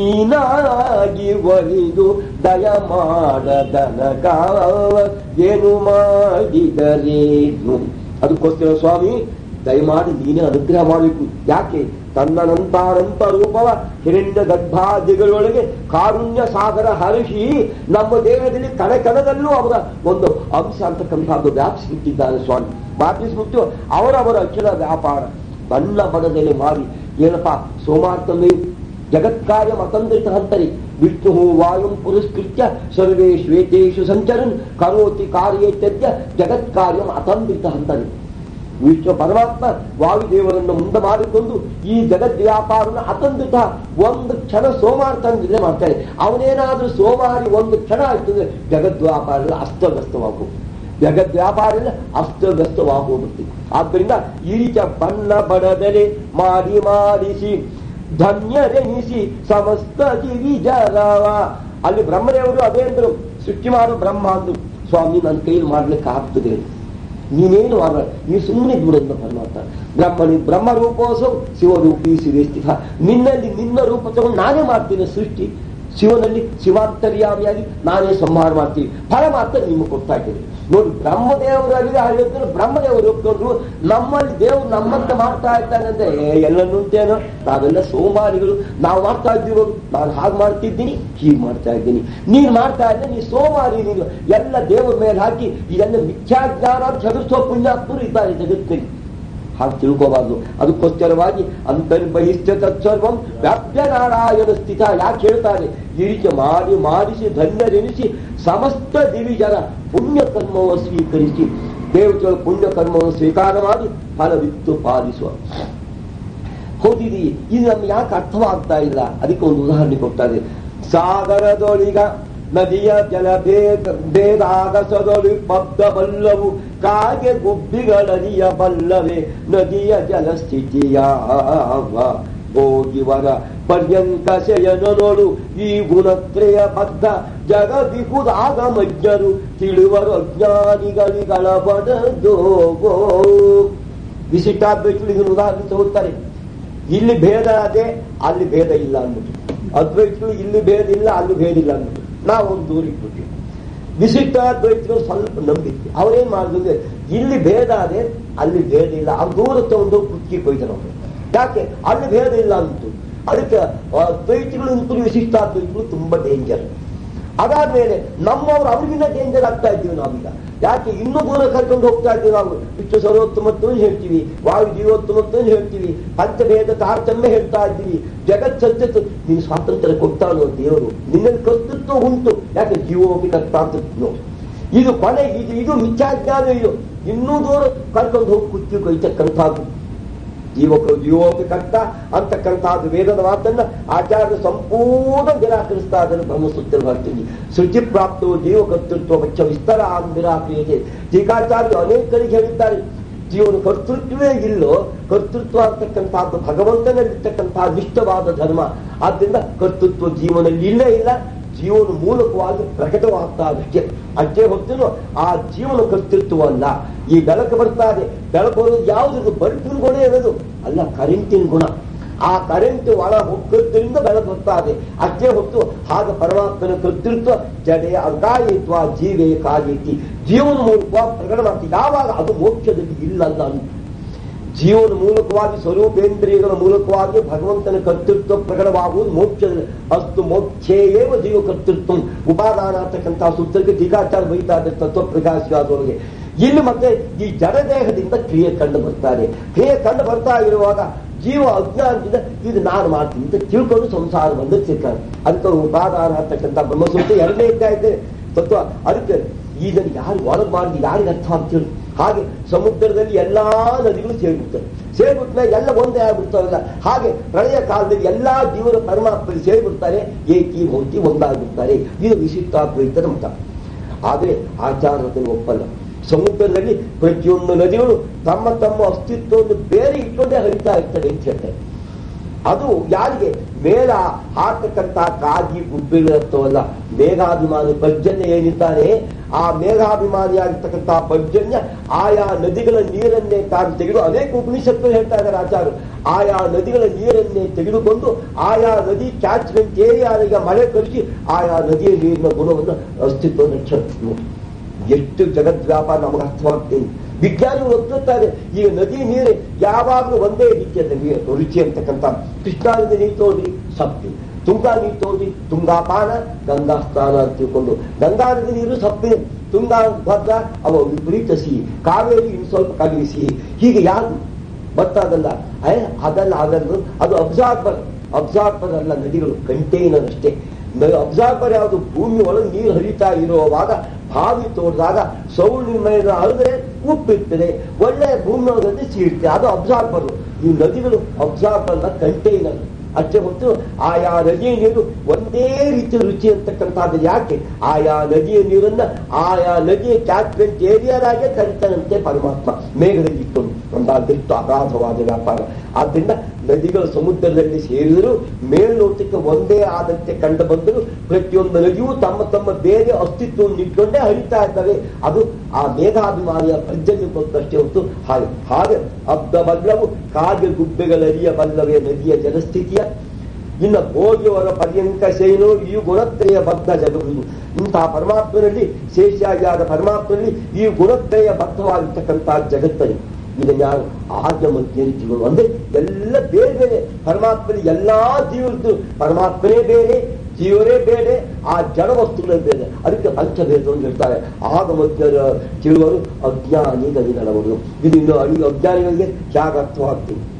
ನೀನಾಗಿ ಒಲಿದು ದಯ ಮಾಡದನಕ ಏನು ಮಾಡಿದರೇನು. ಅದಕ್ಕೋಸ್ಕರ ಸ್ವಾಮಿ ದಯಮಾಡಿ ನೀನೇ ಅನುಗ್ರಹ ಮಾಡಬೇಕು. ಯಾಕೆ? ತನ್ನನಂತಾನಂತ ರೂಪವ ಹಿರಣ್ಯ ಗರ್ಭಾದಿಗಳೊಳಗೆ ಕಾರುಣ್ಯ ಸಾಗರ ಹರಿಸಿ ನಮ್ಮ ದೇಹದಲ್ಲಿ ಕಣ ಕಣದಲ್ಲೂ ಅವರ ಒಂದು ಅಂಶ ಅಂತಕ್ಕಂಥದ್ದು ವ್ಯಾಪಿಸಿಬಿಟ್ಟಿದ್ದಾರೆ ಸ್ವಾಮಿ. ವ್ಯಾಪಿಸಿಬಿಟ್ಟು ಅವರವರ ಅಖಿಲ ವ್ಯಾಪಾರ ಬಣ್ಣ ಬಣದಲ್ಲಿ ಮಾಡಿ ಏನಪ್ಪಾ ಸೋಮಾರ್ತಮೇ ಜಗತ್ಕಾರ್ಯ ಮತಂದ್ರಿತ ಹಂತರಿ ವಿಷ್ಣು ವಾಯುಂ ಪುರಸ್ಕೃತ್ಯ ಸರ್ವೇ ಶ್ವೇತೇಶು ಸಂಚರನ್ ಕರೋತಿ ಕಾರ್ಯೇ ತ್ಯಜ್ಯ ಜಗತ್ಕಾರ್ಯಂ ಅತಂದ್ರಿತ ಹಂತರಿ. ವಿಶ್ವ ಪರಮಾತ್ಮ ವಾಯುದೇವರನ್ನು ಮುಂದೆ ಮಾಡಿಕೊಂಡು ಈ ಜಗದ್ ವ್ಯಾಪಾರನ ಅತಂದ್ರಿತ ಒಂದು ಕ್ಷಣ ಸೋಮಾರ ತಂದಿದ್ರೆ ಮಾಡ್ತಾರೆ. ಅವನೇನಾದ್ರೂ ಸೋಮಾರಿ ಒಂದು ಕ್ಷಣ ಆಯ್ತಂದ್ರೆ ಜಗದ್ ವ್ಯಾಪಾರ ಅಸ್ತವ್ಯಸ್ತವಾಗುವುದು, ಜಗದ್ ವ್ಯಾಪಾರ ಎಲ್ಲ ಅಸ್ತವ್ಯಸ್ತವಾಗೋಗುತ್ತೆ. ಆದ್ದರಿಂದ ಈ ರೀತಿಯ ಬಣ್ಣ ಬಡದರೆ ಮಾಡಿ ಮಾಡಿಸಿ ಧನ್ಯರೆನಿಸಿ ಸಮಸ್ತ ದಿವಿಜರವ. ಅಲ್ಲಿ ಬ್ರಹ್ಮದೇವರು ಅದೇ ಅಂದ್ರು, ಸೃಷ್ಟಿ ಮಾಡು ಬ್ರಹ್ಮ ಅಂದ್ರು. ಸ್ವಾಮಿ ನನ್ನ ಕೈಯಲ್ಲಿ ಮಾಡ್ಲಿಕ್ಕೆ ಆಗ್ತದೆ, ನೀನೇನು ಮಾಡ, ನೀವು ಸುಮ್ಮನೆ ದೂರದ ಪರಮಾತ್ಮ. ಬ್ರಹ್ಮನಿ ಬ್ರಹ್ಮ ರೂಪೋಸು ಶಿವರೂಪಿ ಶಿವೇ ಸ್ಥಿತ. ನಿನ್ನಲ್ಲಿ ನಿನ್ನ ರೂಪ ತಗೊಂಡು ನಾನೇ ಮಾಡ್ತೀನಿ ಸೃಷ್ಟಿ, ಶಿವನಲ್ಲಿ ಶಿವಾಂತರ್ಯಾಮಿಯಾಗಿ ನಾನೇ ಸಂಹಾರ ಮಾಡ್ತೀವಿ. ಪರಮಾತ್ಮ ನಿಮಗೆ ಕೊಡ್ತಾ ಇದ್ದೇನೆ ನೋಡಿ. ಬ್ರಹ್ಮದೇವರಲ್ಲಿ ಹೇಳಿದ್ರೆ ಬ್ರಹ್ಮದೇವರು ಒಪ್ಕೊಂಡ್ರು, ನಮ್ಮಲ್ಲಿ ದೇವರು ನಮ್ಮಂತ ಮಾಡ್ತಾ ಇದ್ದಾನೆ ಅಂದ್ರೆ ಎಲ್ಲನ್ನುಂಟೇನೋ ನಾವೆಲ್ಲ ಸೋಮಾರಿಗಳು. ನಾವು ಮಾಡ್ತಾ ಇದ್ದೀವಿ, ನಾನು ಹಾಗೆ ಮಾಡ್ತಿದ್ದೀನಿ ಹೀಗೆ ಮಾಡ್ತಾ ಇದ್ದೀನಿ, ನೀನು ಮಾಡ್ತಾ ಇದ್ದೆ ನೀನು ಸೋಮಾರಿ. ನೀನು ಎಲ್ಲ ದೇವರ ಮೇಲೆ ಹಾಕಿ ಇದೆಲ್ಲ ಮಿಥ್ಯಾಜ್ಞಾನ ಜಗತ್ತೋ ಪುಣ್ಯಾತ್ಮರು ಇದ್ದಾರೆ ಜಗತ್ತಿನಲ್ಲಿ, ಹಾಗೆ ತಿಳ್ಕೋಬಾರ್ದು. ಅದಕ್ಕೋಸ್ಕರವಾಗಿ ಅಂತರ್ಬಹಿಷ್ಠ ತತ್ಸರ್ವಂ ವ್ಯಾಪ್ಯ ನಾರಾಯಣ ಸ್ಥಿತ. ಯಾಕೆ ಹೇಳ್ತಾ ಹೇಳ್ತಾರೆ. ಈ ರೀತಿ ಮಾಡಿ ಮಾಡಿಸಿ ಧನ್ಯರೆನಿಸಿ ಸಮಸ್ತ ದಿವಿಜರ ಪುಣ್ಯ ಕರ್ಮವನ್ನು ಸ್ವೀಕರಿಸಿ ದೇವತೆಗಳ ಪುಣ್ಯ ಕರ್ಮವನ್ನು ಸ್ವೀಕಾರ ಮಾಡಿ ಫಲವಿತ್ತು ಪಾಲಿಸುವ. ಹೌದಿದಿ ಇದು ನಮ್ಗೆ ಯಾಕೆ ಅರ್ಥವಾಗ್ತಾ ಇಲ್ಲ? ಅದಕ್ಕೆ ಒಂದು ಉದಾಹರಣೆ ಕೊಡ್ತಾರೆ. ಸಾಗರದೊಳಿಗ ನದಿಯ ಜಲ ಭೇದಾಗಸದೊಳಿ ಬದ್ಧ ಬಲ್ಲವು ಕಾಗೆ ಗುಬ್ಬಿಗಳರಿಯ ಬಲ್ಲವೇ ನದಿಯ ಜಲಸ್ಥಿತಿಯ ಹೋಗಿವರ ಪರ್ಯಂಕ ಶಯನನೋಡು ಈ ಗುಣತ್ರಯ ಬದ್ಧ ಜಗದಿಹುದಾಗ ಮಜ್ಞರು ತಿಳುವರು ಅಜ್ಞಾನಿಗಳಿಗಳ ಬಡದೋಗೋ. ವಿಶಿಷ್ಟಾದ್ವೈತರು ಇದನ್ನು ಉದಾಹರಣೆ ತಗೋತಾರೆ. ಇಲ್ಲಿ ಭೇದ ಅದೇ, ಅಲ್ಲಿ ಭೇದ ಇಲ್ಲ ಅಂದ್ಬಿಟ್ಟು. ಅದ್ವೈತರು ಇಲ್ಲಿ ಭೇದ ಇಲ್ಲ, ಅಲ್ಲಿ ಭೇದ ಇಲ್ಲ ಅಂದ್ಬಿಟ್ಟು ನಾವೊಂದು ದೂರ ಇಟ್ಬಿಟ್ಟು. ವಿಶಿಷ್ಟಾದ್ವೈತರು ಸ್ವಲ್ಪ ನಂಬಿಕೆ. ಅವ್ರೇನ್ ಮಾಡಿದ್ರೆ ಇಲ್ಲಿ ಭೇದ ಅದೇ, ಅಲ್ಲಿ ಭೇದ ಇಲ್ಲ, ಆ ದೂರ ತಗೊಂಡು ಕುಕ್ಕಿ ಕೊಯ್ತಾರೆ ಅವರು. ಯಾಕೆ ಅಲ್ಲಿ ಭೇದ ಇಲ್ಲ ಅಂತು. ಅದಕ್ಕೆ ದ್ವೈತಗಳು ನಿಂತು ವಿಶಿಷ್ಟಾದ್ವೈತಗಳು ತುಂಬಾ ಡೇಂಜರ್. ಅದಾದ್ಮೇಲೆ ನಮ್ಮವರು ಅವ್ರಿಗಿನ್ನ ಡೇಂಜರ್ ಆಗ್ತಾ ಇದ್ದೀವಿ ನಾವೀಗ. ಯಾಕೆ ಇನ್ನೂ ದೂರ ಕರ್ಕೊಂಡು ಹೋಗ್ತಾ ಇದ್ದೀವಿ ನಾವು. ವಿಶ್ವ ಸರ್ವೋತ್ತಮತ್ವ ಹೇಳ್ತೀವಿ, ವಾಯು ಜೀವೋತ್ತಮತ್ವ ಹೇಳ್ತೀವಿ, ಪಂಚಭೇದ ತಾರತಮ್ಯ ಹೇಳ್ತಾ ಇದ್ದೀವಿ. ಜಗತ್ ಸತ್ಯತ್ತು ನೀನು ಸ್ವಾತಂತ್ರ್ಯ ಕೊಡ್ತಾನೋ ದೇವರು, ನಿನ್ನಲ್ಲಿ ಕರ್ತೃತ್ವ ಉಂಟು. ಯಾಕೆ ಜೀವೋಪಿ ಕರ್ತಾತೃತ್ವ ಇದು ಕೊನೆ, ಇದು ಇದು ಮಿಥ್ಯಾಜ್ಞಾನ. ಇದು ಇನ್ನೂ ದೂರ ಕರ್ಕೊಂಡು ಹೋಗಿ ಕುಚ್ಚು ಕೊಯ್ತಕ್ಕಂಥದ್ದು. ಜೀವಕರು ಜೀವೋಪಿ ಕರ್ತ ಅಂತಕ್ಕಂಥದ್ದು ವೇದದ ಮಾತನ್ನ ಆಚಾರ್ಯ ಸಂಪೂರ್ಣ ನಿರಾಕರಿಸ್ತಾ ಅದನ್ನು ಬ್ರಹ್ಮಸೂತ್ರ ಬರ್ತೀನಿ. ಶುಚಿ ಪ್ರಾಪ್ತವು ಜೀವ ಕರ್ತೃತ್ವ ಪಕ್ಷ ವಿಸ್ತಾರ ನಿರಾಕ್ರಿಯತೆ. ಟೀಕಾಚಾರ್ಯರು ಅನೇಕರಿಗೆ ಹೇಳಿದ್ದಾರೆ, ಜೀವನ ಕರ್ತೃತ್ವವೇ ಇಲ್ಲೋ. ಕರ್ತೃತ್ವ ಅಂತಕ್ಕಂಥದ್ದು ಭಗವಂತನಲ್ಲಿರ್ತಕ್ಕಂತಹ ನಿಷ್ಠವಾದ ಧರ್ಮ. ಆದ್ದರಿಂದ ಕರ್ತೃತ್ವ ಜೀವನದಲ್ಲಿ ಇಲ್ಲೇ ಇಲ್ಲ, ಜೀವನ ಮೂಲಕವಾಗಿ ಪ್ರಕಟವಾಗ್ತಾ ಅಷ್ಟೇ ಅಷ್ಟೇ ಹೊತ್ತು ಆ ಜೀವನ ಕರ್ತೃತ್ವ ಅಲ್ಲ. ಈ ಬೆಳಕು ಬರ್ತಾ ಇದೆ, ಬೆಳಕು ಬರೋದು ಯಾವುದು? ಬಲ್ಪಿನ ಗುಣ ಇರೋದು ಅಲ್ಲ, ಕರೆಂಟಿನ ಗುಣ. ಆ ಕರೆಂಟ್ ಒಳ ಹೋಗೋದ್ರಿಂದ ಬೆಳಕು ಬರ್ತಾ ಇದೆ ಅಷ್ಟೇ ಹೊತ್ತು. ಹಾಗೆ ಪರಮಾತ್ಮನ ಕರ್ತೃತ್ವ ಜಡೆಯ ಅಂಗಾಯಿತ್ವ ಜೀವೇ ಕಾಗೈತಿ, ಜೀವನ ಮೂಲಕವಾಗಿ ಪ್ರಕಟ ಮಾಡ್ತೀವಿ. ಯಾವಾಗ ಅದು ಮೋಕ್ಷದಲ್ಲಿ ಇಲ್ಲಲ್ಲ ಅಂತ. ಜೀವನ ಮೂಲಕವಾಗಿ ಸ್ವರೂಪೇಂದ್ರಿಯಗಳ ಮೂಲಕವಾಗಿ ಭಗವಂತನ ಕರ್ತೃತ್ವ ಪ್ರಕಟವಾಗುವುದು ಮೋಕ್ಷದಲ್ಲಿ. ಅಷ್ಟು ಮೋಕ್ಷೇಯೇವ ಜೀವ ಕರ್ತೃತ್ವ ಉಪಾದಾನ ಅಂತಕ್ಕಂತಹ ಸೂತ್ರಕ್ಕೆ ಟೀಕಾಚಾರ ಬೈತಾ ಇದ್ದ ತತ್ವ ಪ್ರಕಾಶವಾದವರಿಗೆ. ಇಲ್ಲಿ ಮತ್ತೆ ಈ ಜಡದೇಹದಿಂದ ಕ್ರಿಯೆ ಕಂಡು ಬರ್ತಾರೆ. ಕ್ರಿಯೆ ಕಂಡು ಬರ್ತಾ ಇರುವಾಗ ಜೀವ ಅಜ್ಞಾನದಿಂದ ಇದು ನಾನು ಮಾಡ್ತೀನಿ ಅಂತ ತಿಳ್ಕೊಂಡು ಸಂಸಾರ ಬಂದು ಸಿಗ್ತಾರೆ. ಅದಕ್ಕೆ ಉಪಾದಾನ ಅಂತಕ್ಕಂಥ ಬ್ರಹ್ಮಸೂತ್ರ ಎರಡನೇ ಇದ್ದ ಇದೆ ತತ್ವ. ಅದಕ್ಕೆ ಇದನ್ನು ಯಾರು ಒಳಗೆ ಮಾಡಿದ್ದು ಯಾರಿಗೆ ಅರ್ಥ ಆಗ್ತಿಲ್ಲ. ಹಾಗೆ ಸಮುದ್ರದಲ್ಲಿ ಎಲ್ಲಾ ನದಿಗಳು ಸೇರಿಬಿಡ್ತವೆ. ಸೇರಿಬಿಟ್ಮೇಲೆ ಎಲ್ಲ ಒಂದೇ ಆಗ್ಬಿಡ್ತಾವಲ್ಲ. ಹಾಗೆ ಪ್ರಳಯ ಕಾಲದಲ್ಲಿ ಎಲ್ಲಾ ಜೀವನ ಪರಮಾತ್ಮಲ್ಲಿ ಸೇರಿಬಿಡ್ತಾರೆ, ಏಕಿ ಹೋಗಿ ಒಂದಾಗ್ಬಿಡ್ತಾರೆ. ಇದು ವಿಶಿಷ್ಟಾದ್ವೈತದ ಮತ. ಆದರೆ ಆಚಾರದಲ್ಲಿ ಒಪ್ಪಲ್ಲ. ಸಮುದ್ರದಲ್ಲಿ ಪ್ರತಿಯೊಂದು ನದಿಗಳು ತಮ್ಮ ತಮ್ಮ ಅಸ್ತಿತ್ವವನ್ನು ಬೇರೆ ಇಟ್ಕೊಂಡೇ ಹರಿತಾ ಇರ್ತದೆ ಅಂತ ಹೇಳ್ತಾರೆ. ಅದು ಯಾರಿಗೆ ಮೇಲ ಹಾಕತಕ್ಕಂತಹ ಕಾಗಿ ಗುಬ್ಬಿಗಳಿರ್ತವಲ್ಲ, ಮೇಘಾಭಿಮಾನಿ ಪರ್ಜನ್ಯ ಏನಿದ್ದಾನೆ, ಆ ಮೇಘಾಭಿಮಾನಿಯಾಗಿರ್ತಕ್ಕಂತಹ ಪರ್ಜನ್ಯ ಆಯಾ ನದಿಗಳ ನೀರನ್ನೇ ತಾನು ತೆಗೆದು, ಅನೇಕ ಉಪನಿಷತ್ತು ಹೇಳ್ತಾ ಇದ್ದಾರೆ ಆಚಾರ್ಯರು, ಆಯಾ ನದಿಗಳ ನೀರನ್ನೇ ತೆಗೆದುಕೊಂಡು ಆಯಾ ನದಿ ಕ್ಯಾಚ್ಮೆಂಟ್ ಏರಿಯಾಗೆ ಮಳೆ ಕಳಿಸಿ ಆಯಾ ನದಿಯ ನೀರಿನ ಗುಣವನ್ನು ಅಸ್ತಿತ್ವ ನಕ್ಷತ್ರ. ಎಷ್ಟು ಜಗದ್ವ್ಯಾಪಾರ ನಮಗೆ ಅರ್ಥವಾಗ್ತೇನೆ. ವಿಜ್ಞಾನಿಗಳು ಒಪ್ಪುತ್ತಾರೆ, ಈಗ ನದಿ ನೀರು ಯಾವಾಗಲೂ ಒಂದೇ ರೀತಿಯ ರುಚಿ ಅಂತಕ್ಕಂಥ. ಕೃಷ್ಣಾ ನದಿ ನೀರು ತೋಡ್ರಿ ಸಪ್ಪಿ, ತುಂಗಾ ನೀರು ತೋಡ್ರಿ ತುಂಗಾಪಾನ, ಗಂಗಾ ಸ್ನಾನ ಅಂತ ತಿಳ್ಕೊಂಡು ಗಂಗಾ ನದಿ ನೀರು ಸಪ್ಪಿದೆ, ತುಂಗಾ ಭದ್ರ ಅವ ವಿಪರೀತ ಸಿಹಿ, ಕಾವೇರಿ ಇನ್ನು ಸ್ವಲ್ಪ ಕಡಿಮೆ ಸಿಹಿ. ಹೀಗೆ ಯಾರು ಗೊತ್ತಾಗಲ್ಲ. ಅದಲ್ಲ ಅದನ್ನು ಅದು ಅಬ್ಸಾರ್ಬರ್ ಅಬ್ಸಾರ್ಬರ್ ಅಲ್ಲ, ನದಿಗಳು ಕಂಟೈನರ್ ಅಷ್ಟೇ. ಅಬ್ಸಾರ್ಬರ್ ಯಾವುದು? ಭೂಮಿ ಒಳಗೆ ನೀರು ಹರಿತಾ ಇರುವಾಗ ಬಾವಿ ತೋಡಿದಾಗ ಸೌಳು ಮೇಲೆ ಹರಿದ್ರೆ ಉಪ್ಪಿರ್ತದೆ, ಒಳ್ಳೆ ಭೂಮಿ ಒಳಗಡೆ ಸೀರುತ್ತೆ, ಅದು ಅಬ್ಸಾರ್ಬರ್. ಈ ನದಿಗಳು ಅಬ್ಸಾರ್ಬರ್ ಅಲ್ಲ, ಕಂಟೈನರ್ ಅಷ್ಟೇ ಹೊತ್ತು. ಆಯಾ ನದಿಯ ನೀರು ಒಂದೇ ರೀತಿಯ ರುಚಿ ಅಂತಕ್ಕಂಥದ್ದು. ಯಾಕೆ? ಆಯಾ ನದಿಯ ನೀರನ್ನ ಆಯಾ ನದಿಯ ಕ್ಯಾಚ್ಮೆಂಟ್ ಏರಿಯಾದಾಗೆ ಕರಿತಾನಂತೆ ಪರಮಾತ್ಮ ಮೇಘದಲ್ಲಿ ಇಟ್ಕೊಂಡು. ಒಂದಾದಷ್ಟು ಅಗಾಧವಾದ ವ್ಯಾಪಾರ. ಆದ್ದರಿಂದ ನದಿಗಳು ಸಮುದ್ರದಲ್ಲಿ ಸೇರಿದರೂ ಮೇಲ್ನೋಟಕ್ಕೆ ಒಂದೇ ಆದಂತೆ ಕಂಡು ಬಂದರೂ ಪ್ರತಿಯೊಂದು ನದಿಯೂ ತಮ್ಮ ತಮ್ಮ ಬೇರೆ ಅಸ್ತಿತ್ವವನ್ನು ಇಟ್ಕೊಂಡೇ ಹರಿತಾ ಇದ್ದಾವೆ. ಅದು ಆ ಮೇಘಾಭಿಮಾನಿಯ ಪರ್ಜನ್ಯ ಕೊಟ್ಟಷ್ಟೇ ಹೊತ್ತು. ಹಾಗೆ ಹಾಗೆ ಅಬ್ದ ಬಲ್ಲವು ಕಾಗೆ ಗುಬ್ಬೆಗಳರಿಯ ಬಲ್ಲವೇ ನದಿಯ ಜಲಸ್ಥಿತಿಯ. ಇನ್ನು ಭೋಗಿಯವರ ಪರ್ಯಂಕ ಶೈನೋ ಈ ಗುಣತ್ರಯ ಬದ್ಧ ಜಗವುದು. ಇಂತಹ ಪರಮಾತ್ಮನಲ್ಲಿ ಶೇಷಿಯಾಗಿಯಾದ ಪರಮಾತ್ಮನಲ್ಲಿ ಈ ಗುಣತ್ರಯ ಬದ್ಧವಾಗಿರ್ತಕ್ಕಂತಹ ಜಗತ್ತಲ್ಲಿ ಇದನ್ನ ಯಾರು ಆದ್ಯ ಮಧ್ಯ ಜೀವಗಳು ಅಂದ್ರೆ ಎಲ್ಲ ಬೇರೆ ಬೇರೆ. ಪರಮಾತ್ಮನಲ್ಲಿ ಎಲ್ಲಾ ಜೀವದ್ದು ಪರಮಾತ್ಮನೇ ಬೇರೆ, ಜೀವರೇ ಬೇರೆ, ಆ ಜಡ ವಸ್ತುಗಳೇ ಬೇರೆ. ಅದಕ್ಕೆ ಪಂಚಭೇದವನ್ನು ಹೇಳ್ತಾರೆ. ಆಗ ಮಧ್ಯದ ತಿಳುವರು ಅಜ್ಞಾನಿ ಗದಿಗಳವರು. ಇದು ಇನ್ನು ಅಡಿ ಅಜ್ಞಾನಿಗಳಿಗೆ ಹೇಗೆ ಅರ್ಥವಾಗ್ತದೆ?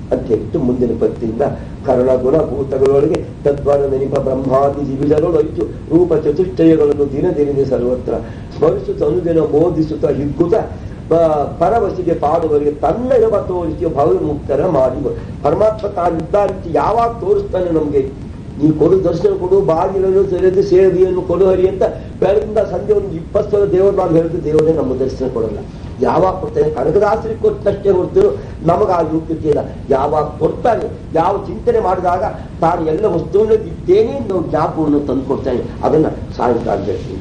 ಅಂತ ಹೇಳಿಟ್ಟು ಮುಂದಿನ ಪದ್ಯದಿಂದ ಕರ್ಣ ಗುಣ ಭೂತಗಳೊಳಗೆ ತದ್ವಾರ ನೆನಪ ಬ್ರಹ್ಮಾದಿ ದಿವಿಜರೊಳೊಯ್ತು ರೂಪ ಚತುಷ್ಟಯಗಳನ್ನು ದಿನ ದಿನದಿ ಸರ್ವತ್ರ ಸ್ಮರಿಸುತ್ತ ಅನುದಿನ ಮೋದಿಸುತ್ತ ಹಿಗ್ಗುತ್ತ ಪರವಶಿಗೆ ಪಾಡುವರಿಗೆ ತನ್ನ ಇರವ ತೋರಿಸಿ ಭವಮುಕ್ತರ ಮಾಡಿ ಪರಮಾತ್ಮ ತಾನಿದ್ದಾರಿಸಿ ಯಾವಾಗ ತೋರಿಸ್ತಾನೆ ನಮ್ಗೆ ನೀ ಕೊಡು ದರ್ಶನ ಕೊಡು ಬಾಗಿಲನ್ನು ತೆರೆದು ಸೇವೆಯನ್ನು ಕೊಡು ಹರಿ ಅಂತ ಬೆಳಗಿಂದ ಸಂಜೆ ಒಂದು ಇಪ್ಪತ್ತು ಸಾವಿರ ದೇವರು ನಾವು ಹೇಳಿದ್ರೆ ದೇವರೇ ನಮ್ಮ ದರ್ಶನ ಕೊಡಲ್ಲ. ಯಾವಾಗ ಕೊಡ್ತಾನೆ ಕನಕದಾಸರಿಗೆ ಕೊಟ್ಟಷ್ಟೇ ಹೊರತು ನಮಗ ಆ ಯೋಗ್ಯತೆ ಇಲ್ಲ. ಯಾವಾಗ ಕೊಡ್ತಾನೆ, ಯಾವ ಚಿಂತನೆ ಮಾಡಿದಾಗ ತಾನು ಎಲ್ಲ ವಸ್ತುವನ್ನು ಇದ್ದೇನೆ ನಾವು ಜ್ಞಾಪವನ್ನು ತಂದು ಕೊಡ್ತಾನೆ. ಅದನ್ನ ಸಾಯಂಕಾಲ ಹೇಳ್ತೀನಿ.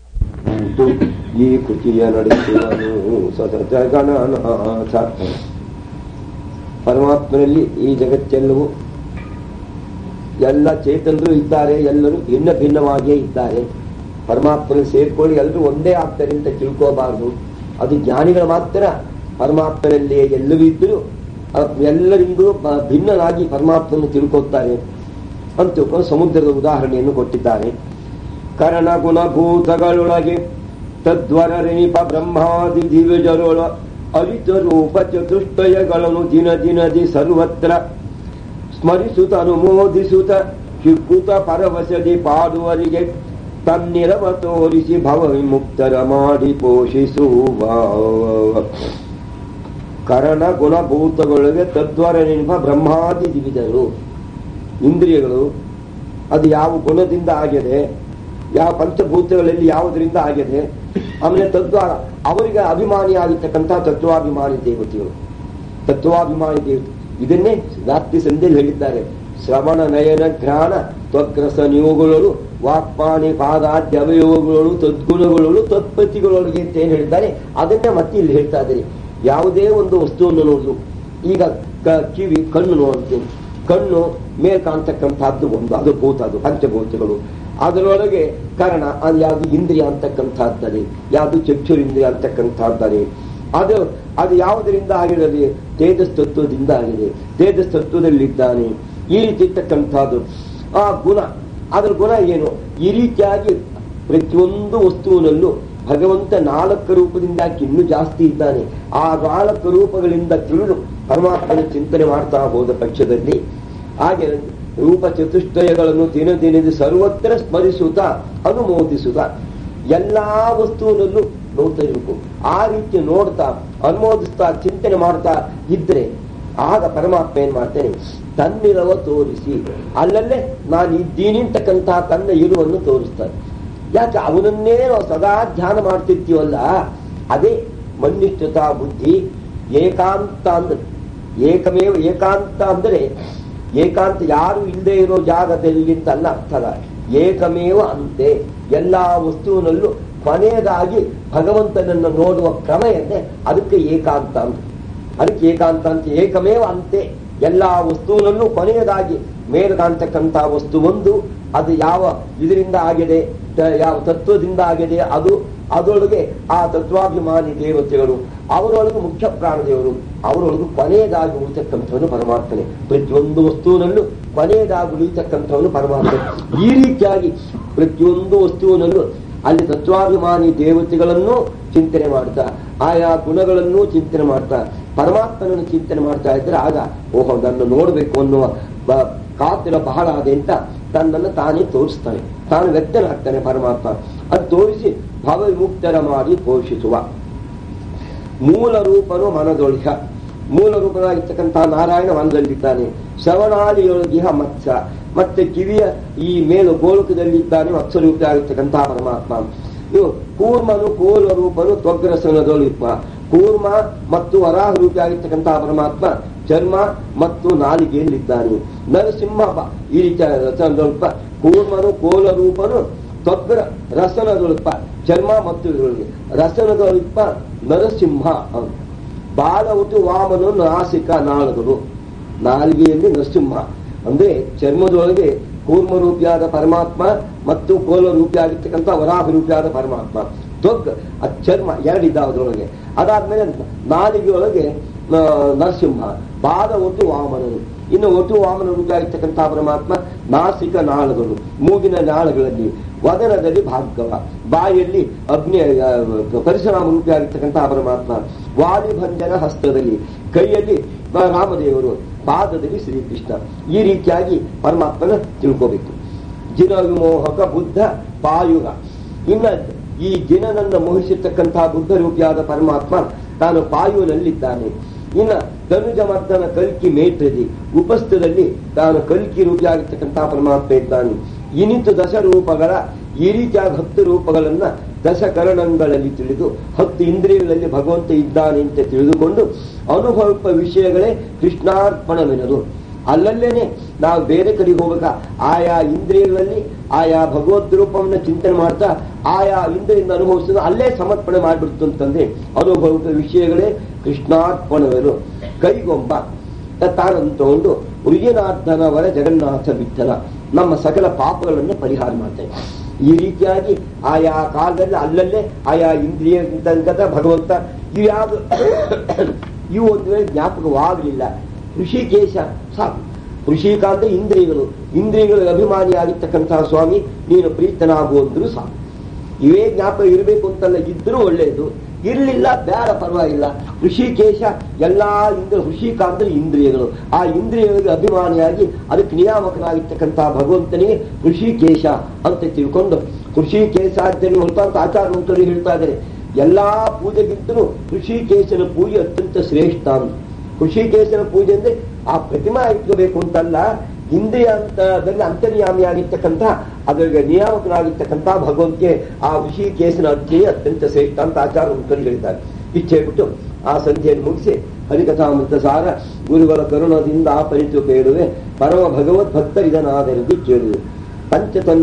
ಈ ಕೃತಿಯ ನಡೆಸುವನು ಸತತ ಗಣನಾಥ. ಪರಮಾತ್ಮನಲ್ಲಿ ಈ ಜಗತ್ತೆಲ್ಲವೂ ಎಲ್ಲ ಚೇತನರು ಇದ್ದಾರೆ, ಎಲ್ಲರೂ ಭಿನ್ನ ಭಿನ್ನವಾಗಿಯೇ ಇದ್ದಾರೆ. ಪರಮಾತ್ಮನ ಸೇರ್ಕೊಳ್ಳಿ ಎಲ್ಲರೂ ಒಂದೇ ಆಗ್ತಾರೆ ಅಂತ ತಿಳ್ಕೋಬಾರದು. ಅದು ಜ್ಞಾನಿಗಳು ಮಾತ್ರ ಪರಮಾತ್ಮನಲ್ಲೇ ಎಲ್ಲವೂ ಇದ್ದರೂ ಎಲ್ಲರಿಂದೂ ಭಿನ್ನನಾಗಿ ಪರಮಾತ್ಮನ ತಿಳ್ಕೊತಾರೆ ಅಂತ ತಿಳ್ಕೊಂಡು ಸಮುದ್ರದ ಉದಾಹರಣೆಯನ್ನು ಕೊಟ್ಟಿದ್ದಾರೆ. ಕರಣ ಗುಣಭೂತಗಳೊಳಗೆ ತದ್ವರ ರೆನಿಪ ಬ್ರಹ್ಮಾದಿ ದಿವ್ಯಜರೊಳ ಅರಿತ ರೂಪ ಚತುಷ್ಟಯಗಳನ್ನು ದಿನ ದಿನದಿ ಸರ್ವತ್ರ ಸ್ಮರಿಸುತ್ತ ಅನುಮೋದಿಸುತ್ತ ಹಿಗ್ಗುತ್ತ ಪರವಶದಿ ಪಾಡುವರಿಗೆ ತನ್ನಿರವ ತೋರಿಸಿ ಭವ ವಿಮುಕ್ತರ ಮಾಡಿ ಪೋಷಿಸುವ. ಕರಣ ಗುಣಭೂತಗಳಿಗೆ ತದ್ವಾರ ನೆನಪ ಬ್ರಹ್ಮಾದಿ ದಿವಿದರು. ಇಂದ್ರಿಯಗಳು ಅದು ಯಾವ ಗುಣದಿಂದ ಆಗಿದೆ, ಯಾವ ಪಂಚಭೂತಗಳಲ್ಲಿ ಯಾವುದರಿಂದ ಆಗಿದೆ. ಆಮೇಲೆ ತದ್ವಾರ ಅವರಿಗೆ ಅಭಿಮಾನಿಯಾಗಿರ್ತಕ್ಕಂಥ ತತ್ವಾಭಿಮಾನಿ ದೇವತೆಗಳು, ತತ್ವಾಭಿಮಾನಿ ದೇವತೆ. ಇದನ್ನೇ ರಾತ್ರಿ ಸಂಧ್ಯೆಯಲ್ಲಿ ಹೇಳಿದ್ದಾರೆ. ಶ್ರವಣ ನಯನ ಘ್ರಾಣ ತ್ವಗ್ರಸ ನಿಯೋಗಗಳು ವಾಕ್ಪಾಣಿ ಪಾದಾದ್ಯ ಅವಯವಗಳು ತದ್ಗುಣಗಳು ತತ್ಪತಿಗಳೊಳಗೆ ಅಂತ ಏನ್ ಹೇಳಿದ್ದಾರೆ ಅದನ್ನೇ ಮತ್ತೆ ಇಲ್ಲಿ ಹೇಳ್ತಾ ಇದ್ದಾರೆ. ಯಾವುದೇ ಒಂದು ವಸ್ತುವನ್ನು ನೋಡುದು, ಈಗ ಕಿವಿ ಕಣ್ಣು ನೋಡ್ತೇನೆ, ಕಣ್ಣು ಮೇಲ್ ಕಾಣ್ತಕ್ಕಂಥದ್ದು ಒಂದು, ಅದು ಭೂತ, ಅದು ಪಂಚಭೂತಗಳು. ಅದರೊಳಗೆ ಕಾರಣ ಅದು ಯಾವುದು ಇಂದ್ರಿಯ ಅಂತಕ್ಕಂಥದ್ದರೆ, ಯಾವುದು ಚಕ್ಷುರಿಂದ್ರಿಯ ಅಂತಕ್ಕಂಥದ್ದರೆ. ಅದು ಅದು ಯಾವುದರಿಂದ ಆಗಿರಲಿ, ತೇಜಸ್ ತತ್ವದಿಂದ ಆಗಿದೆ, ತೇಜಸ್ ತತ್ವದಲ್ಲಿದ್ದಾನೆ. ಈ ರೀತಿ ಇರ್ತಕ್ಕಂಥದ್ದು ಆ ಗುಣ. ಅದರ ಗುಣ ಏನು? ಈ ರೀತಿಯಾಗಿ ಪ್ರತಿಯೊಂದು ವಸ್ತುವಿನಲ್ಲೂ ಭಗವಂತ ನಾಲ್ಕು ರೂಪದಿಂದ ಇನ್ನೂ ಜಾಸ್ತಿ ಇದ್ದಾನೆ. ಆ ನಾಲ್ಕು ರೂಪಗಳಿಂದ ತಿಳಿದು ಪರಮಾತ್ಮನ ಚಿಂತನೆ ಮಾಡ್ತಾ ಹೋದ ಪಕ್ಷದಲ್ಲಿ ಹಾಗೆ ರೂಪ ಚತುಷ್ಟಯಗಳನ್ನು ದಿನ ದಿನದ ಸರ್ವತ್ರ ಸ್ಮರಿಸುತ್ತ ಅನುಮೋದಿಸುತ್ತ ಎಲ್ಲಾ ವಸ್ತುವಿನಲ್ಲೂ ನೋಡ್ತಾ ಇರಬೇಕು. ಆ ರೀತಿ ನೋಡ್ತಾ ಅನುಮೋದಿಸ್ತಾ ಚಿಂತನೆ ಮಾಡ್ತಾ ಇದ್ರೆ ಆಗ ಪರಮಾತ್ಮ ಏನ್ ಮಾಡ್ತೇನೆ, ತನ್ನಿರವ ತೋರಿಸಿ ಅಲ್ಲಲ್ಲೇ ನಾನು ಇದ್ದೀನಿ ಅಂತಕ್ಕಂತಹ ತನ್ನ ಇರುವನ್ನು ತೋರಿಸ್ತಾನೆ. ಯಾಕೆ ಅವನನ್ನೇ ನಾವು ಸದಾ ಧ್ಯಾನ ಮಾಡ್ತಿರ್ತೀವಲ್ಲ, ಅದೇ ಮನ್ನಿಷ್ಠತಾ ಬುದ್ಧಿ. ಏಕಾಂತ ಅಂದ್ರೆ ಏಕಮೇವ, ಏಕಾಂತ ಅಂದ್ರೆ ಏಕಾಂತ ಯಾರು ಇಲ್ಲದೆ ಇರೋ ಜಾಗದಲ್ಲಿ ಅಂತ ಅಲ್ಲ ಅರ್ಥ ಅಲ್ಲ. ಏಕಮೇವ ಅಂತೆ, ಎಲ್ಲಾ ವಸ್ತುವಿನಲ್ಲೂ ಕೊನೆಯದಾಗಿ ಭಗವಂತನನ್ನು ನೋಡುವ ಕ್ರಮ ಏನೆ, ಅದಕ್ಕೆ ಏಕಾಂತ ಅಂತ. ಅದಕ್ಕೆ ಏಕಾಂತ ಅಂತ. ಏಕಮೇವ ಅಂತೆ, ಎಲ್ಲಾ ವಸ್ತುವಿನಲ್ಲೂ ಕೊನೆಯದಾಗಿ ಮೇಲೆ ಕಾಣ್ತಕ್ಕಂಥ ವಸ್ತು ಒಂದು, ಅದು ಯಾವ ಇದರಿಂದ ಆಗಿದೆ, ಯಾವ ತತ್ವದಿಂದ ಆಗಿದೆ, ಅದು ಅದರೊಳಗೆ ಆ ತತ್ವಾಭಿಮಾನಿ ದೇವತೆಗಳು, ಅವರೊಳಗೆ ಮುಖ್ಯ ಪ್ರಾಣದೇವರು, ಅವರೊಳಗೂ ಕೊನೆಯದಾಗಿ ಉಳಿತಕ್ಕಂಥವನು ಪರಮಾತ್ಮನೆ. ಪ್ರತಿಯೊಂದು ವಸ್ತುವಿನಲ್ಲೂ ಕೊನೆಯದಾಗಿ ಉಳಿತಕ್ಕಂಥವನು ಪರಮಾತ್ಮ. ಈ ರೀತಿಯಾಗಿ ಪ್ರತಿಯೊಂದು ವಸ್ತುವಿನಲ್ಲೂ ಅಲ್ಲಿ ತತ್ವಾಭಿಮಾನಿ ದೇವತೆಗಳನ್ನು ಚಿಂತನೆ ಮಾಡ್ತಾ, ಆಯಾ ಗುಣಗಳನ್ನು ಚಿಂತನೆ ಮಾಡ್ತಾ ಪರಮಾತ್ಮನನ್ನು ಚಿಂತನೆ ಮಾಡ್ತಾ ಇದ್ರೆ ಆಗ ಓಹೋ ನನ್ನ ನೋಡ್ಬೇಕು ಅನ್ನುವ ಕಾತಿರ ಬಹಳ ಆದೆ ಅಂತ ತನ್ನನ್ನು ತಾನೇ ತೋರಿಸ್ತಾನೆ, ತಾನು ವ್ಯಕ್ತನಾಗ್ತಾನೆ ಪರಮಾತ್ಮ. ಅದು ತೋರಿಸಿ ಭವ ವಿಮುಕ್ತರ ಮಾಡಿ ಪೋಷಿಸುವ. ಮೂಲ ರೂಪನು ಮನದೊಳಿಹ, ಮೂಲ ರೂಪನಾಗಿರ್ತಕ್ಕಂತಹ ನಾರಾಯಣ ಮನದಲ್ಲಿದ್ದಾನೆ. ಶ್ರವಣಾದಿಯೊಳಗಿಹ ಮತ್ಸ, ಮತ್ತೆ ಕಿವಿಯ ಈ ಮೇಲು ಗೋಲಕದಲ್ಲಿದ್ದಾನೆ ಮತ್ಸರೂಪಿ ಆಗಿರ್ತಕ್ಕಂತಹ ಪರಮಾತ್ಮ. ಇವು ಕೂರ್ಮನು ಕೋಲ ರೂಪನು ತ್ವಗ್ರಸನದೊಳಿಪ, ಕೂರ್ಮ ಮತ್ತು ವರಾಹ ರೂಪಿ ಆಗಿರ್ತಕ್ಕಂತಹ ಪರಮಾತ್ಮ ಚರ್ಮ ಮತ್ತು ನಾಲಿಗೆಯಲ್ಲಿದ್ದಾನೆ. ನರಸಿಂಹ ಈ ರೀತಿಯ ರಸನದೊಳಪ, ಕೂರ್ಮನು ಕೋಲ ರೂಪನು ತ್ವಗ್ರ ರಸನದೊಳಪ, ಚರ್ಮ ಮತ್ತು ರಸನದೊಳಪ ನರಸಿಂಹ. ಬಾಲವತು ವಾಮನು ನಾಸಿಕ ನಾಳಗಳು, ನಾಲಿಗೆಯಲ್ಲಿ ನರಸಿಂಹ ಅಂದ್ರೆ ಚರ್ಮದೊಳಗೆ ಕೂರ್ಮ ರೂಪಿಯಾದ ಪರಮಾತ್ಮ ಮತ್ತು ಕೋಲ ರೂಪಿಯಾಗಿರ್ತಕ್ಕಂಥ ವರಾಹ ರೂಪಿಯಾದ ಪರಮಾತ್ಮ. ತ್ವಗ್ ಚರ್ಮ ಎರಡಿದ್ದಾವ ಅದರೊಳಗೆ. ಅದಾದ್ಮೇಲೆ ನಾಲಿಗೆಯೊಳಗೆ ನರಸಿಂಹ, ಬಾಲ ಒಟ್ಟು ವಾಮನನು. ಇನ್ನು ಒಟ್ಟು ವಾಮನ ರೂಪಿಯಾಗಿರ್ತಕ್ಕಂಥ ಪರಮಾತ್ಮ ನಾಸಿಕ ನಾಳಗಳು, ಮೂಗಿನ ನಾಳಗಳಲ್ಲಿ, ವದನದಲ್ಲಿ ಭಾರ್ಗವ, ಬಾಯಲ್ಲಿ ಅಗ್ನಿ ಪರಶುರಾಮ ರೂಪಿಯಾಗಿರ್ತಕ್ಕಂತಹ ಪರಮಾತ್ಮ, ವಾಲಿಭಂಜನ ಹಸ್ತದಲ್ಲಿ, ಕೈಯಲ್ಲಿ ರಾಮದೇವರು, ಪಾದದಲ್ಲಿ ಶ್ರೀಕೃಷ್ಣ. ಈ ರೀತಿಯಾಗಿ ಪರಮಾತ್ಮನ ತಿಳ್ಕೋಬೇಕು. ಜಿನ ವಿಮೋಹಕ ಬುದ್ಧ ಪಾಯುಗ. ಇನ್ನ ಈ ಜಿನನನ್ನ ಮೋಹಿಸಿರ್ತಕ್ಕಂತಹ ಬುದ್ಧ ರೂಪಿಯಾದ ಪರಮಾತ್ಮ ತಾನು ಪಾಯುನಲ್ಲಿದ್ದಾನೆ. ಇನ್ನ ಧನುಜಮರ್ದನ ಕಲ್ಕಿ ಮೇಟ್ರದಿ ಉಪಸ್ಥದಲ್ಲಿ ತಾನು ಕಲ್ಕಿ ರೂಪಿಯಾಗಿರ್ತಕ್ಕಂತಹ ಪರಮಾತ್ಮ ಇದ್ದಾನೆ. ಇನಿತು ದಶ ರೂಪಗಳ ಈ ರೀತಿಯಾದ ಹತ್ತು ರೂಪಗಳನ್ನ ದಶಕರಣಗಳಲ್ಲಿ ತಿಳಿದು ಹತ್ತು ಇಂದ್ರಿಯಗಳಲ್ಲಿ ಭಗವಂತ ಇದ್ದಾನೆ ಅಂತ ತಿಳಿದುಕೊಂಡು ಅನುಭವ ವಿಷಯಗಳೇ ಕೃಷ್ಣಾರ್ಪಣವೆನದು. ಅಲ್ಲಲ್ಲೇನೆ ನಾವು ಬೇರೆ ಕಡೆಗೆ ಹೋಗಬೇಕಾ, ಆಯಾ ಇಂದ್ರಿಯಗಳಲ್ಲಿ ಆಯಾ ಭಗವದ್ ರೂಪವನ್ನು ಚಿಂತನೆ ಮಾಡ್ತಾ ಆಯಾ ಇಂದ್ರಿಯಿಂದ ಅನುಭವಿಸಿದ ಅಲ್ಲೇ ಸಮರ್ಪಣೆ ಮಾಡಿಬಿಡ್ತು ಅಂತಂದ್ರೆ ಅನುಭವ ವಿಷಯಗಳೇ ಕೃಷ್ಣಾರ್ಪಣವೆನು. ಕೈಗೊಂಬ ತಾನನ್ನು ತಗೊಂಡು ಉರಿಯನಾಥನವರ ಜಗನ್ನಾಥ ವಿಠಲ ನಮ್ಮ ಸಕಲ ಪಾಪಗಳನ್ನು ಪರಿಹಾರ ಮಾಡ್ತೇವೆ. ಈ ರೀತಿಯಾಗಿ ಆಯಾ ಕಾಲದಲ್ಲಿ ಅಲ್ಲಲ್ಲೇ ಆಯಾ ಇಂದ್ರಿಯ ತನಕದ ಭಗವಂತ ಇವ್ಯಾವುದು ಇವು ಒಂದು ವೇಳೆ ಜ್ಞಾಪಕವಾಗಲಿಲ್ಲ, ಋಷಿಕೇಶ ಸಾಕು. ಋಷಿಕ ಅಂದ್ರೆ ಇಂದ್ರಿಯಗಳು, ಇಂದ್ರಿಯಗಳಿಗೆ ಅಭಿಮಾನಿಯಾಗಿರ್ತಕ್ಕಂತಹ ಸ್ವಾಮಿ ನೀನು ಪ್ರೀತನಾಗುವಂದ್ರೂ ಸಾಕು. ಇವೇ ಜ್ಞಾಪಕ ಇರಬೇಕು ಅಂತಲ್ಲ, ಇದ್ರೂ ಒಳ್ಳೆಯದು, ಇರಲಿಲ್ಲ ಬೇಡ ಪರವಾಗಿಲ್ಲ. ಋಷಿಕೇಶ ಎಲ್ಲಾ ಇಂದ್ರ ಋಷಿಕ ಅಂದ್ರೆ ಇಂದ್ರಿಯಗಳು, ಆ ಇಂದ್ರಿಯಗಳಿಗೆ ಅಭಿಮಾನಿಯಾಗಿ ಅದಕ್ಕೆ ನಿಯಾಮಕನಾಗಿರ್ತಕ್ಕಂತಹ ಭಗವಂತನಿಗೆ ಋಷಿಕೇಶ ಅಂತ ತಿಳ್ಕೊಂಡು ಋಷಿಕೇಶ ಅಂತ ಹೊರತ ಆಚಾರ ಮಂತ್ರರು ಹೇಳ್ತಾ ಇದ್ದಾರೆ. ಎಲ್ಲಾ ಪೂಜೆಗಿಂತಲೂ ಋಷಿಕೇಶನ ಪೂಜೆ ಅತ್ಯಂತ ಶ್ರೇಷ್ಠ ಅಂತ. ಋಷಿಕೇಶನ ಪೂಜೆ ಅಂದ್ರೆ ಆ ಪ್ರತಿಮಾ ಇಟ್ಕೋಬೇಕು ಅಂತಲ್ಲ, ಇಂದ್ರಿಯ ಅಂತದಲ್ಲಿ ಅಂತರ್ಯಾಮಿಯಾಗಿರ್ತಕ್ಕಂಥ ಅದರಿಗೆ ನಿಯಾಮಕನಾಗಿರ್ತಕ್ಕಂಥ ಭಗವಂತಿಗೆ ಆ ಋಷಿಕೇಶನ ಅರ್ಚನೆ ಅತ್ಯಂತ ಶ್ರೇಷ್ಠ ಅಂತ ಆಚಾರ ಮಂತ್ರರು ಹೇಳಿದ್ದಾರೆ. ಇಷ್ಟು ಹೇಳ್ಬಿಟ್ಟು ಆ ಸಂಧ್ಯೆಯನ್ನು ಮುಗಿಸಿ ಹರಿಕಥಾಮೃತ ಸಾರ ಗುರುಗಳ ಕರುಣದಿಂದ ಆ ಪರಿತು ಕೇಳುವೆ, ಪರಮ ಭಗವದ್ ಭಕ್ತರಿದನಾದರಿಗೆ ಕೇಳುವೆ. ಪಂಚತನ್